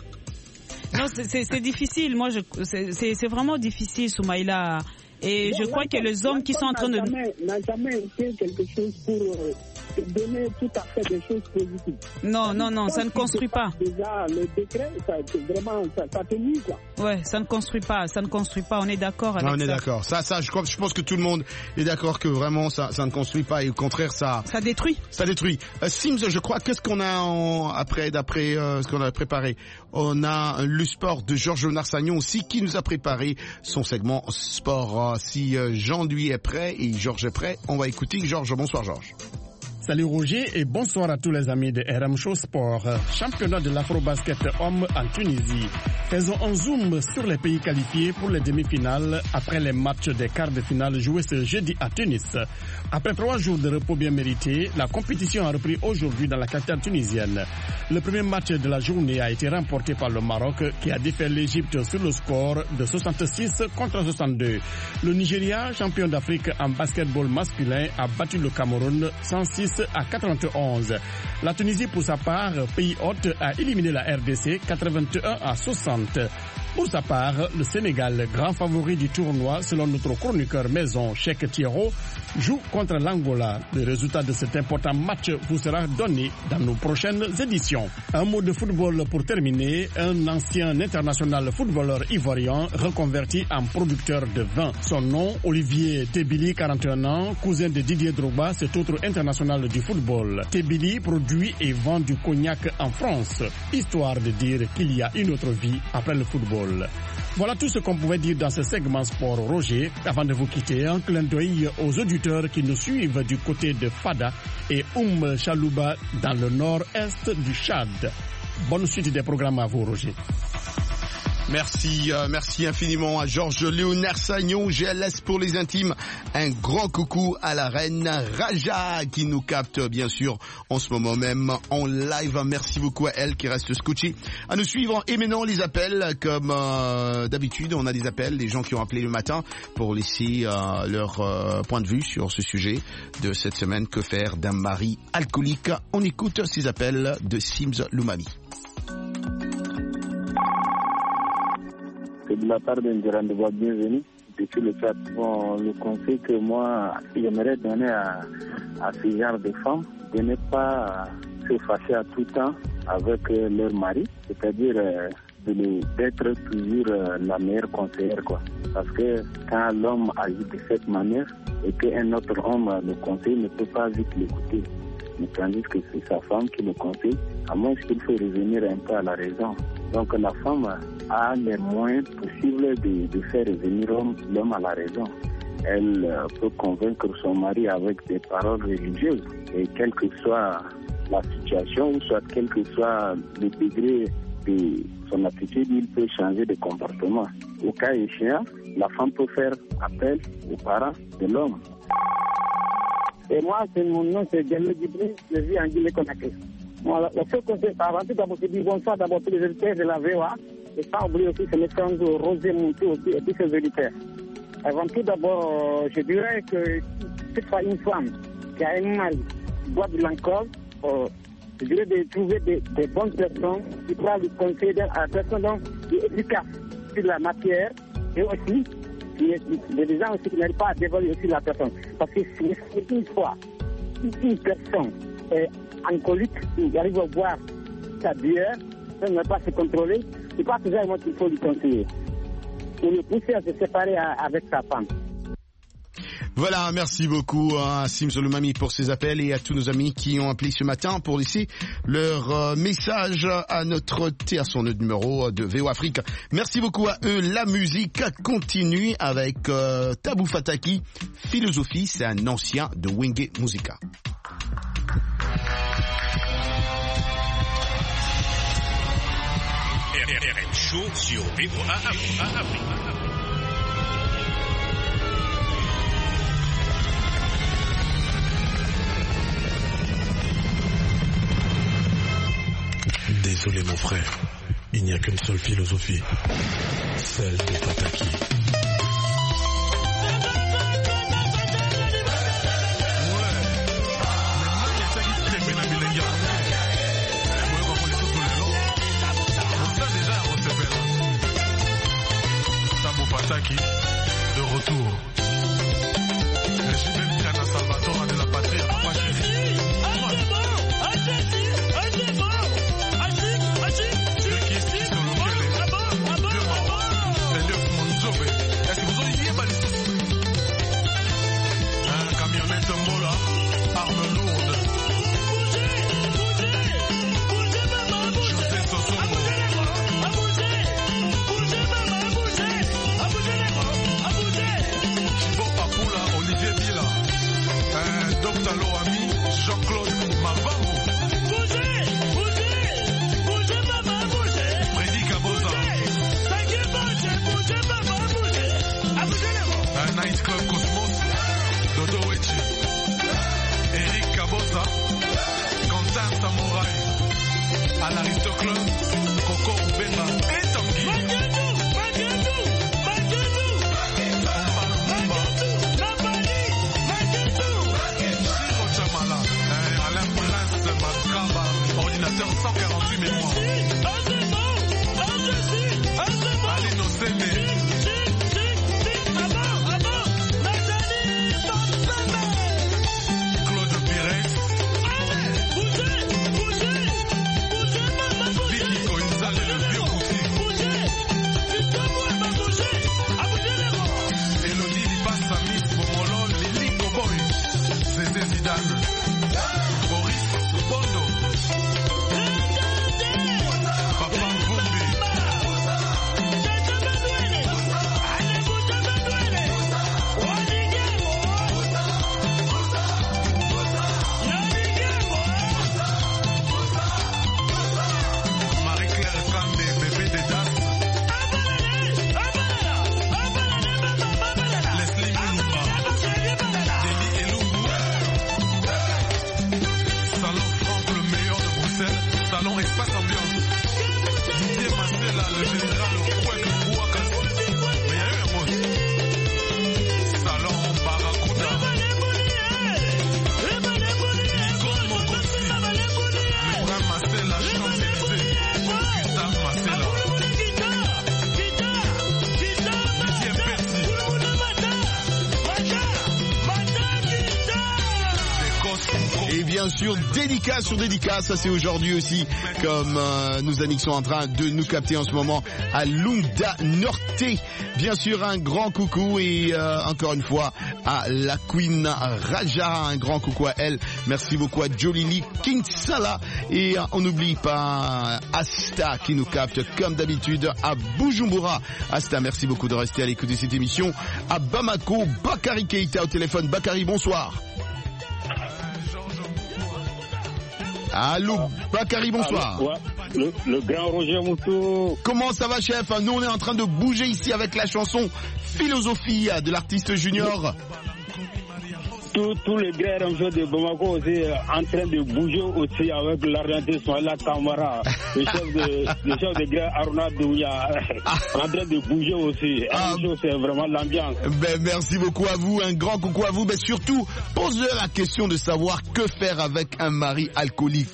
Non, c'est difficile. Moi, c'est vraiment difficile, Soumaïla. Et je crois que les hommes qui sont en train de... n'a jamais été quelque chose pour donner tout à fait des choses positives. Non, ça ne construit pas. Déjà, le décret, vraiment, ça te nuit, quoi. Ouais, ça ne construit pas. On est d'accord avec ça. On est d'accord. Ça, je pense que tout le monde est d'accord que vraiment, ça ne construit pas et au contraire, ça détruit. Ça détruit. Sims, je crois, qu'est-ce qu'on a d'après ce qu'on a préparé? On a le sport de Georges Narsagnon aussi qui nous a préparé son segment sport. Si Jean-Louis est prêt et Georges est prêt, on va écouter Georges. Bonsoir Georges. Salut Roger et bonsoir à tous les amis de RM Show Sport. Championnat de l'Afro-Basket homme en Tunisie. Faisons un zoom sur les pays qualifiés pour les demi-finales après les matchs des quarts de finale joués ce jeudi à Tunis. Après 3 jours de repos bien mérités, la compétition a repris aujourd'hui dans la capitale tunisienne. Le premier match de la journée a été remporté par le Maroc qui a défait l'Égypte sur le score de 66 contre 62. Le Nigeria, champion d'Afrique en basketball masculin, a battu le Cameroun 106 à 91. La Tunisie, pour sa part, pays hôte, a éliminé la RDC 81 à 60. Pour sa part, le Sénégal, grand favori du tournoi selon notre chroniqueur maison Cheikh Thiero, joue contre l'Angola. Le résultat de cet important match vous sera donné dans nos prochaines éditions. Un mot de football pour terminer. Un ancien international footballeur ivoirien reconverti en producteur de vin. Son nom, Olivier Tebili, 41 ans, cousin de Didier Drogba, cet autre international du football. Tebili produit et vend du cognac en France, histoire de dire qu'il y a une autre vie après le football. Voilà tout ce qu'on pouvait dire dans ce segment sport. Roger, avant de vous quitter, un clin d'œil aux auditeurs qui nous suivent du côté de Fada et Chalouba dans le nord-est du Tchad. Bonne suite des programmes à vous, Roger. Merci infiniment à Georges Léonard Sagnon, GLS pour les intimes. Un grand coucou à la reine Raja qui nous capte bien sûr en ce moment même en live. Merci beaucoup à elle qui reste scotchée à nous suivre. Et maintenant les appels, comme d'habitude, on a des appels, des gens qui ont appelé le matin pour laisser leur point de vue sur ce sujet de cette semaine. Que faire d'un mari alcoolique? On écoute ces appels de Sims Loumami. De la part d'un rendez-vous bienvenue depuis le chat. Bon, le conseil que moi j'aimerais donner à ce genre de femmes, de ne pas se fâcher à tout temps avec leur mari, c'est-à-dire d'être toujours la meilleure conseillère, quoi. Parce que quand l'homme agit de cette manière et qu'un autre homme le conseille, ne peut pas vite l'écouter. Mais tandis que c'est sa femme qui le conseille, à moins qu'il faut revenir un peu à la raison. Donc la femme a les moyens possibles de faire revenir l'homme à la raison. Elle peut convaincre son mari avec des paroles religieuses. Et quelle que soit la situation, ou soit quel que soit le degré de son attitude, il peut changer de comportement. Au cas échéant, la femme peut faire appel aux parents de l'homme. Et moi, mon nom, c'est Diallo Djibril, je vis en Guinée-Conakry. Moi, le seul conseil, avant tout, d'abord, c'est dire bonsoir d'abord tous les auditeurs de la VOA. Et sans oublier aussi ses médecins Rosé Moutou aussi et tous ses auditeurs. Avant tout, d'abord, je dirais que cette fois une femme qui a un mari qui boit de l'alcool, je dirais de trouver des bonnes personnes qui pourront lui conseiller à la personne qui est efficace sur la matière et aussi des gens aussi qui n'arrivent pas à dévoiler aussi la personne. Parce que c'est une fois une personne alcoolique, il arrive à boire sa bière, il ne va pas se contrôler, c'est pas toujours moi qu'il faut lui conseiller. Pour le pousser à se séparer avec sa femme. Voilà, merci beaucoup à Sim Solomami pour ses appels et à tous nos amis qui ont appelé ce matin pour laisser leur message à notre TR109 numéro de VO Afrique. Merci beaucoup à eux. La musique continue avec Tabou Fataki. Philosophie, c'est un ancien de Wenge Musica. RM Show sur VOA Afrique. Désolé mon frère, il n'y a qu'une seule philosophie, celle de Fataki. Fataki, de retour. Je suis même Kana Salvatore de la patrie. Est-ce que vous auriez bien balisé un camionnette Mbola, arme lourde. José Sosongo. Olivier Bila, Dr Loami, Jean-Claude Mavambo, Freddy Kaboza, Night Club Cosmos, Dodo Wechi, Eric Kaboza, Quentin Samouraï, à l'Aristoclub, Coco Benga et Tanguy. Ordinateur 148 mémoires. Allez, nos aînés. Claude Pires. Vicky Coinzal et le vieux Kouti. Elodie Liba Samis Bomolo Lili Koboy. Zézé Zidane. Boris Bondo. Espace ambiance. Didier Mastella, le général, le point de Bouakas. Mais il y a eu un mot. Salon Barracuda. Nicole Mokosi. Le grand Mastella, Champs-Élysées. Gustave Mastella. Didier Percy. Et bien sûr, dédicace sur dédicace, ça c'est aujourd'hui aussi, comme nos amis qui sont en train de nous capter en ce moment à Lunda Norte. Bien sûr, un grand coucou et encore une fois à la Queen Raja, un grand coucou à elle. Merci beaucoup à Jolili Kinsala et on n'oublie pas Asta qui nous capte comme d'habitude à Bujumbura. Asta, merci beaucoup de rester à l'écoute de cette émission. À Bamako, Bakary Keita au téléphone. Bakary, bonsoir. Allô, Bakary, bonsoir. Allô, ouais, le grand Roger Moutou. Comment ça va, chef? Nous, on est en train de bouger ici avec la chanson Philosophie de l'artiste Junior. Tous les grands rameurs de Bamako aussi en train de bouger aussi avec l'Argentin Soala Kamara, le chef de grand Aruna Douya, en train de bouger aussi. C'est vraiment l'ambiance. Ben, merci beaucoup à vous, un grand coucou à vous. Mais surtout, posez la question de savoir que faire avec un mari alcoolique.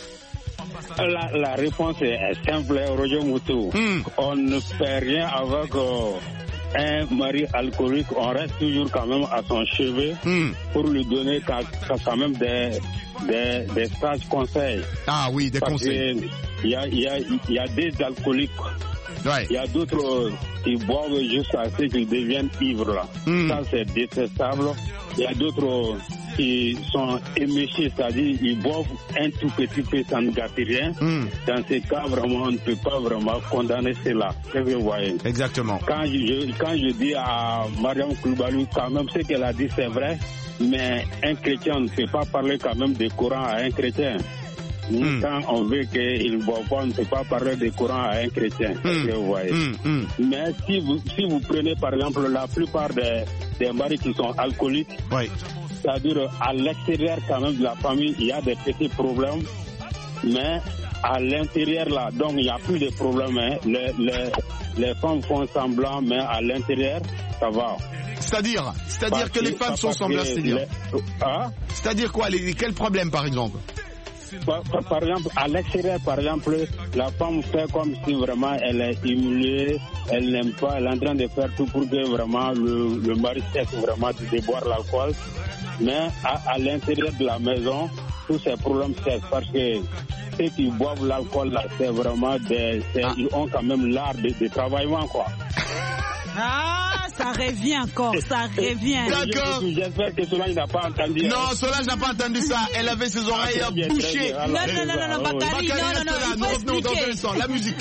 La réponse est simple, Roger Moutou. On ne fait rien avec un mari alcoolique, on reste toujours quand même à son chevet pour lui donner quand même des sages conseils. Ah oui, des conseils. Il y a des alcooliques. Ouais. Il y a d'autres qui boivent jusqu'à ce qu'ils deviennent ivres. Là. Ça, c'est détestable. Il y a d'autres qui sont éméchés, c'est-à-dire ils boivent un tout petit peu, ça ne gâte rien. Dans ces cas, vraiment, on ne peut pas vraiment condamner cela. Qu'est-ce que vous voyez? Exactement. Quand je dis à Mariam Koulibaly, quand même, ce qu'elle a dit, c'est vrai, mais un chrétien ne peut pas parler quand même des Corans à un chrétien. Quand on veut qu'il ne boit pas, on ne peut pas parler des Corans à un chrétien. Que vous voyez. Mais si vous prenez par exemple la plupart des maris qui sont alcooliques, c'est-à-dire à l'extérieur quand même de la famille, il y a des petits problèmes, mais à l'intérieur là, donc il n'y a plus de problèmes. Hein. Les femmes font semblant, mais à l'intérieur, ça va. C'est-à-dire que les femmes sont semblantes, c'est-à-dire quoi? Quels problèmes par exemple? Par exemple, à l'extérieur, par exemple, la femme fait comme si vraiment elle est humiliée, elle n'aime pas, elle est en train de faire tout pour que vraiment le mari cesse vraiment de boire l'alcool. Mais à l'intérieur de la maison, tous ces problèmes cessent parce que ceux qui boivent l'alcool, là, c'est vraiment ils ont quand même l'art de travaillement, quoi. Ah, ça revient encore, ça revient. D'accord. J'espère que Solange n'a pas entendu. Non, Solange n'a pas entendu ça. Elle avait ses oreilles bouchées. Non, Bakary, non, nous revenons dans un instant. La musique.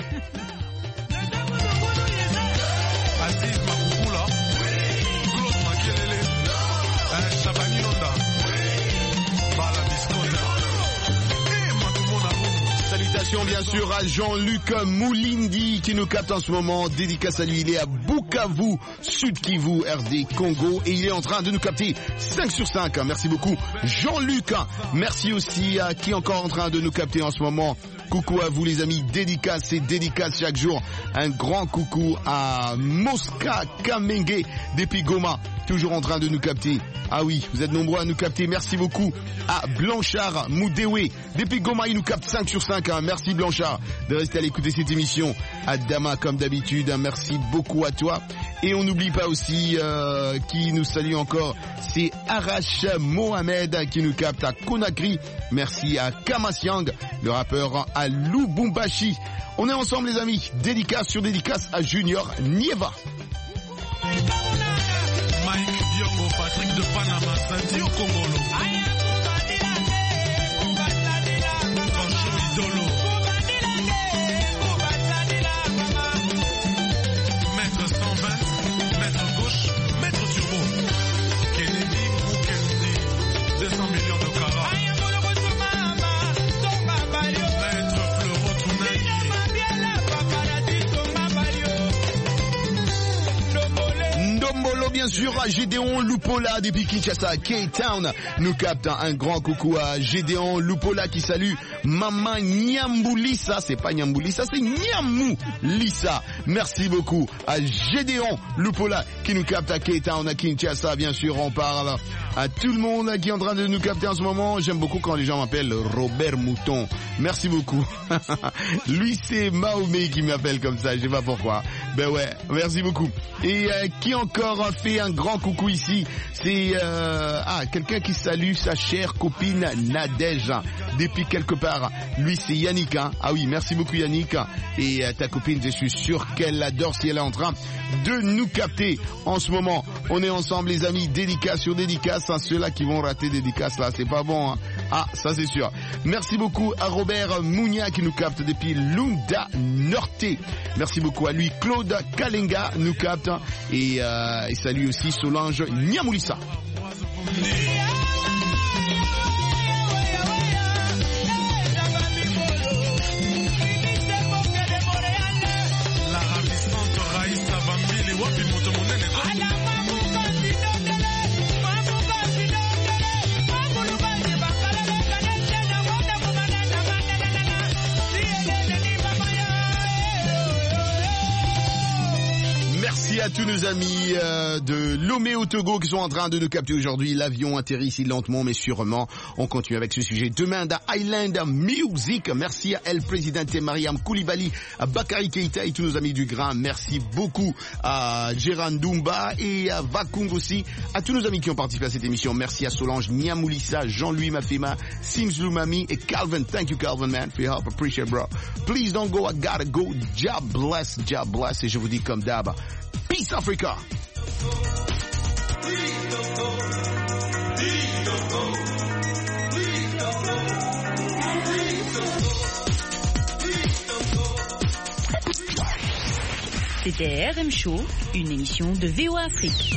Aziz Makoukoula, Claude Makelele, Chabani Londa, Bala Biscotte. Salutations bien sûr à Jean-Luc Moulindi qui nous capte en ce moment. Dédicace à lui, il est à Bukavu, Sud Kivu, RD Congo, et il est en train de nous capter 5 sur 5. Merci beaucoup Jean-Luc. Merci aussi à qui est encore en train de nous capter en ce moment. Coucou à vous les amis, dédicace et dédicace chaque jour. Un grand coucou à Mosca Kamenge depuis Goma, toujours en train de nous capter. Ah oui, vous êtes nombreux à nous capter. Merci beaucoup à Blanchard Moudewe depuis Goma, il nous capte 5 sur 5. Merci Blanchard de rester à l'écoute de cette émission. À Dama comme d'habitude, merci beaucoup à toi. Et on n'oublie pas aussi qui nous salue encore, c'est Arash Mohamed qui nous capte à Conakry. Merci à Kamasyang, le rappeur à Lubumbashi. On est ensemble les amis, dédicace sur dédicace à Junior Nieva. Mike Diongo, Patrick de Panama, Sadio Kongolo. Bien sûr à Gédéon Lupola depuis Kinshasa, K-Town nous capte. Un grand coucou à Gédéon Lupola qui salue Maman Nyamboulissa. C'est pas Nyamboulissa, c'est Nyamboulissa. Merci beaucoup à Gédéon Lupola qui nous capte à K-Town à Kinshasa. Bien sûr on parle à tout le monde qui est en train de nous capter en ce moment. J'aime beaucoup quand les gens m'appellent Robert Mouton. Merci beaucoup. Lui c'est Mahomet qui m'appelle comme ça, je sais pas pourquoi. Ben ouais, merci beaucoup. Et qui encore fait un grand coucou ici, c'est quelqu'un qui salue sa chère copine Nadège depuis quelque part. Lui c'est Yannick. Ah oui, merci beaucoup Yannick. Et ta copine, je suis sûr qu'elle l'adore si elle est en train de nous capter en ce moment. On est ensemble les amis, dédicace sur dédicace. Ceux-là qui vont rater dédicace là, c'est pas bon. Ah, ça c'est sûr. Merci beaucoup à Robert Mounia qui nous capte depuis Lunda Norte. Merci beaucoup à lui. Claude Kalenga nous capte et salut aussi Solange Nyamulissa. Merci à tous nos amis de Lomé au Togo qui sont en train de nous capter aujourd'hui. L'avion atterrit ici lentement mais sûrement. On continue avec ce sujet demain dans Island Music. Merci à El Presidente Mariam Koulibaly, à Bakary Keita et tous nos amis du Grain. Merci beaucoup à Gérard Dumba et à Vakung aussi. À tous nos amis qui ont participé à cette émission. Merci à Solange Niamoulissa, Jean-Louis Mafema, Sims Lumami et Calvin. Thank you Calvin man for your help. Appreciate bro. Please don't go. I gotta go. Job bless. Job bless. Et je vous dis comme d'hab. Peace Africa. C'était RM Show, une émission de VOA Afrique.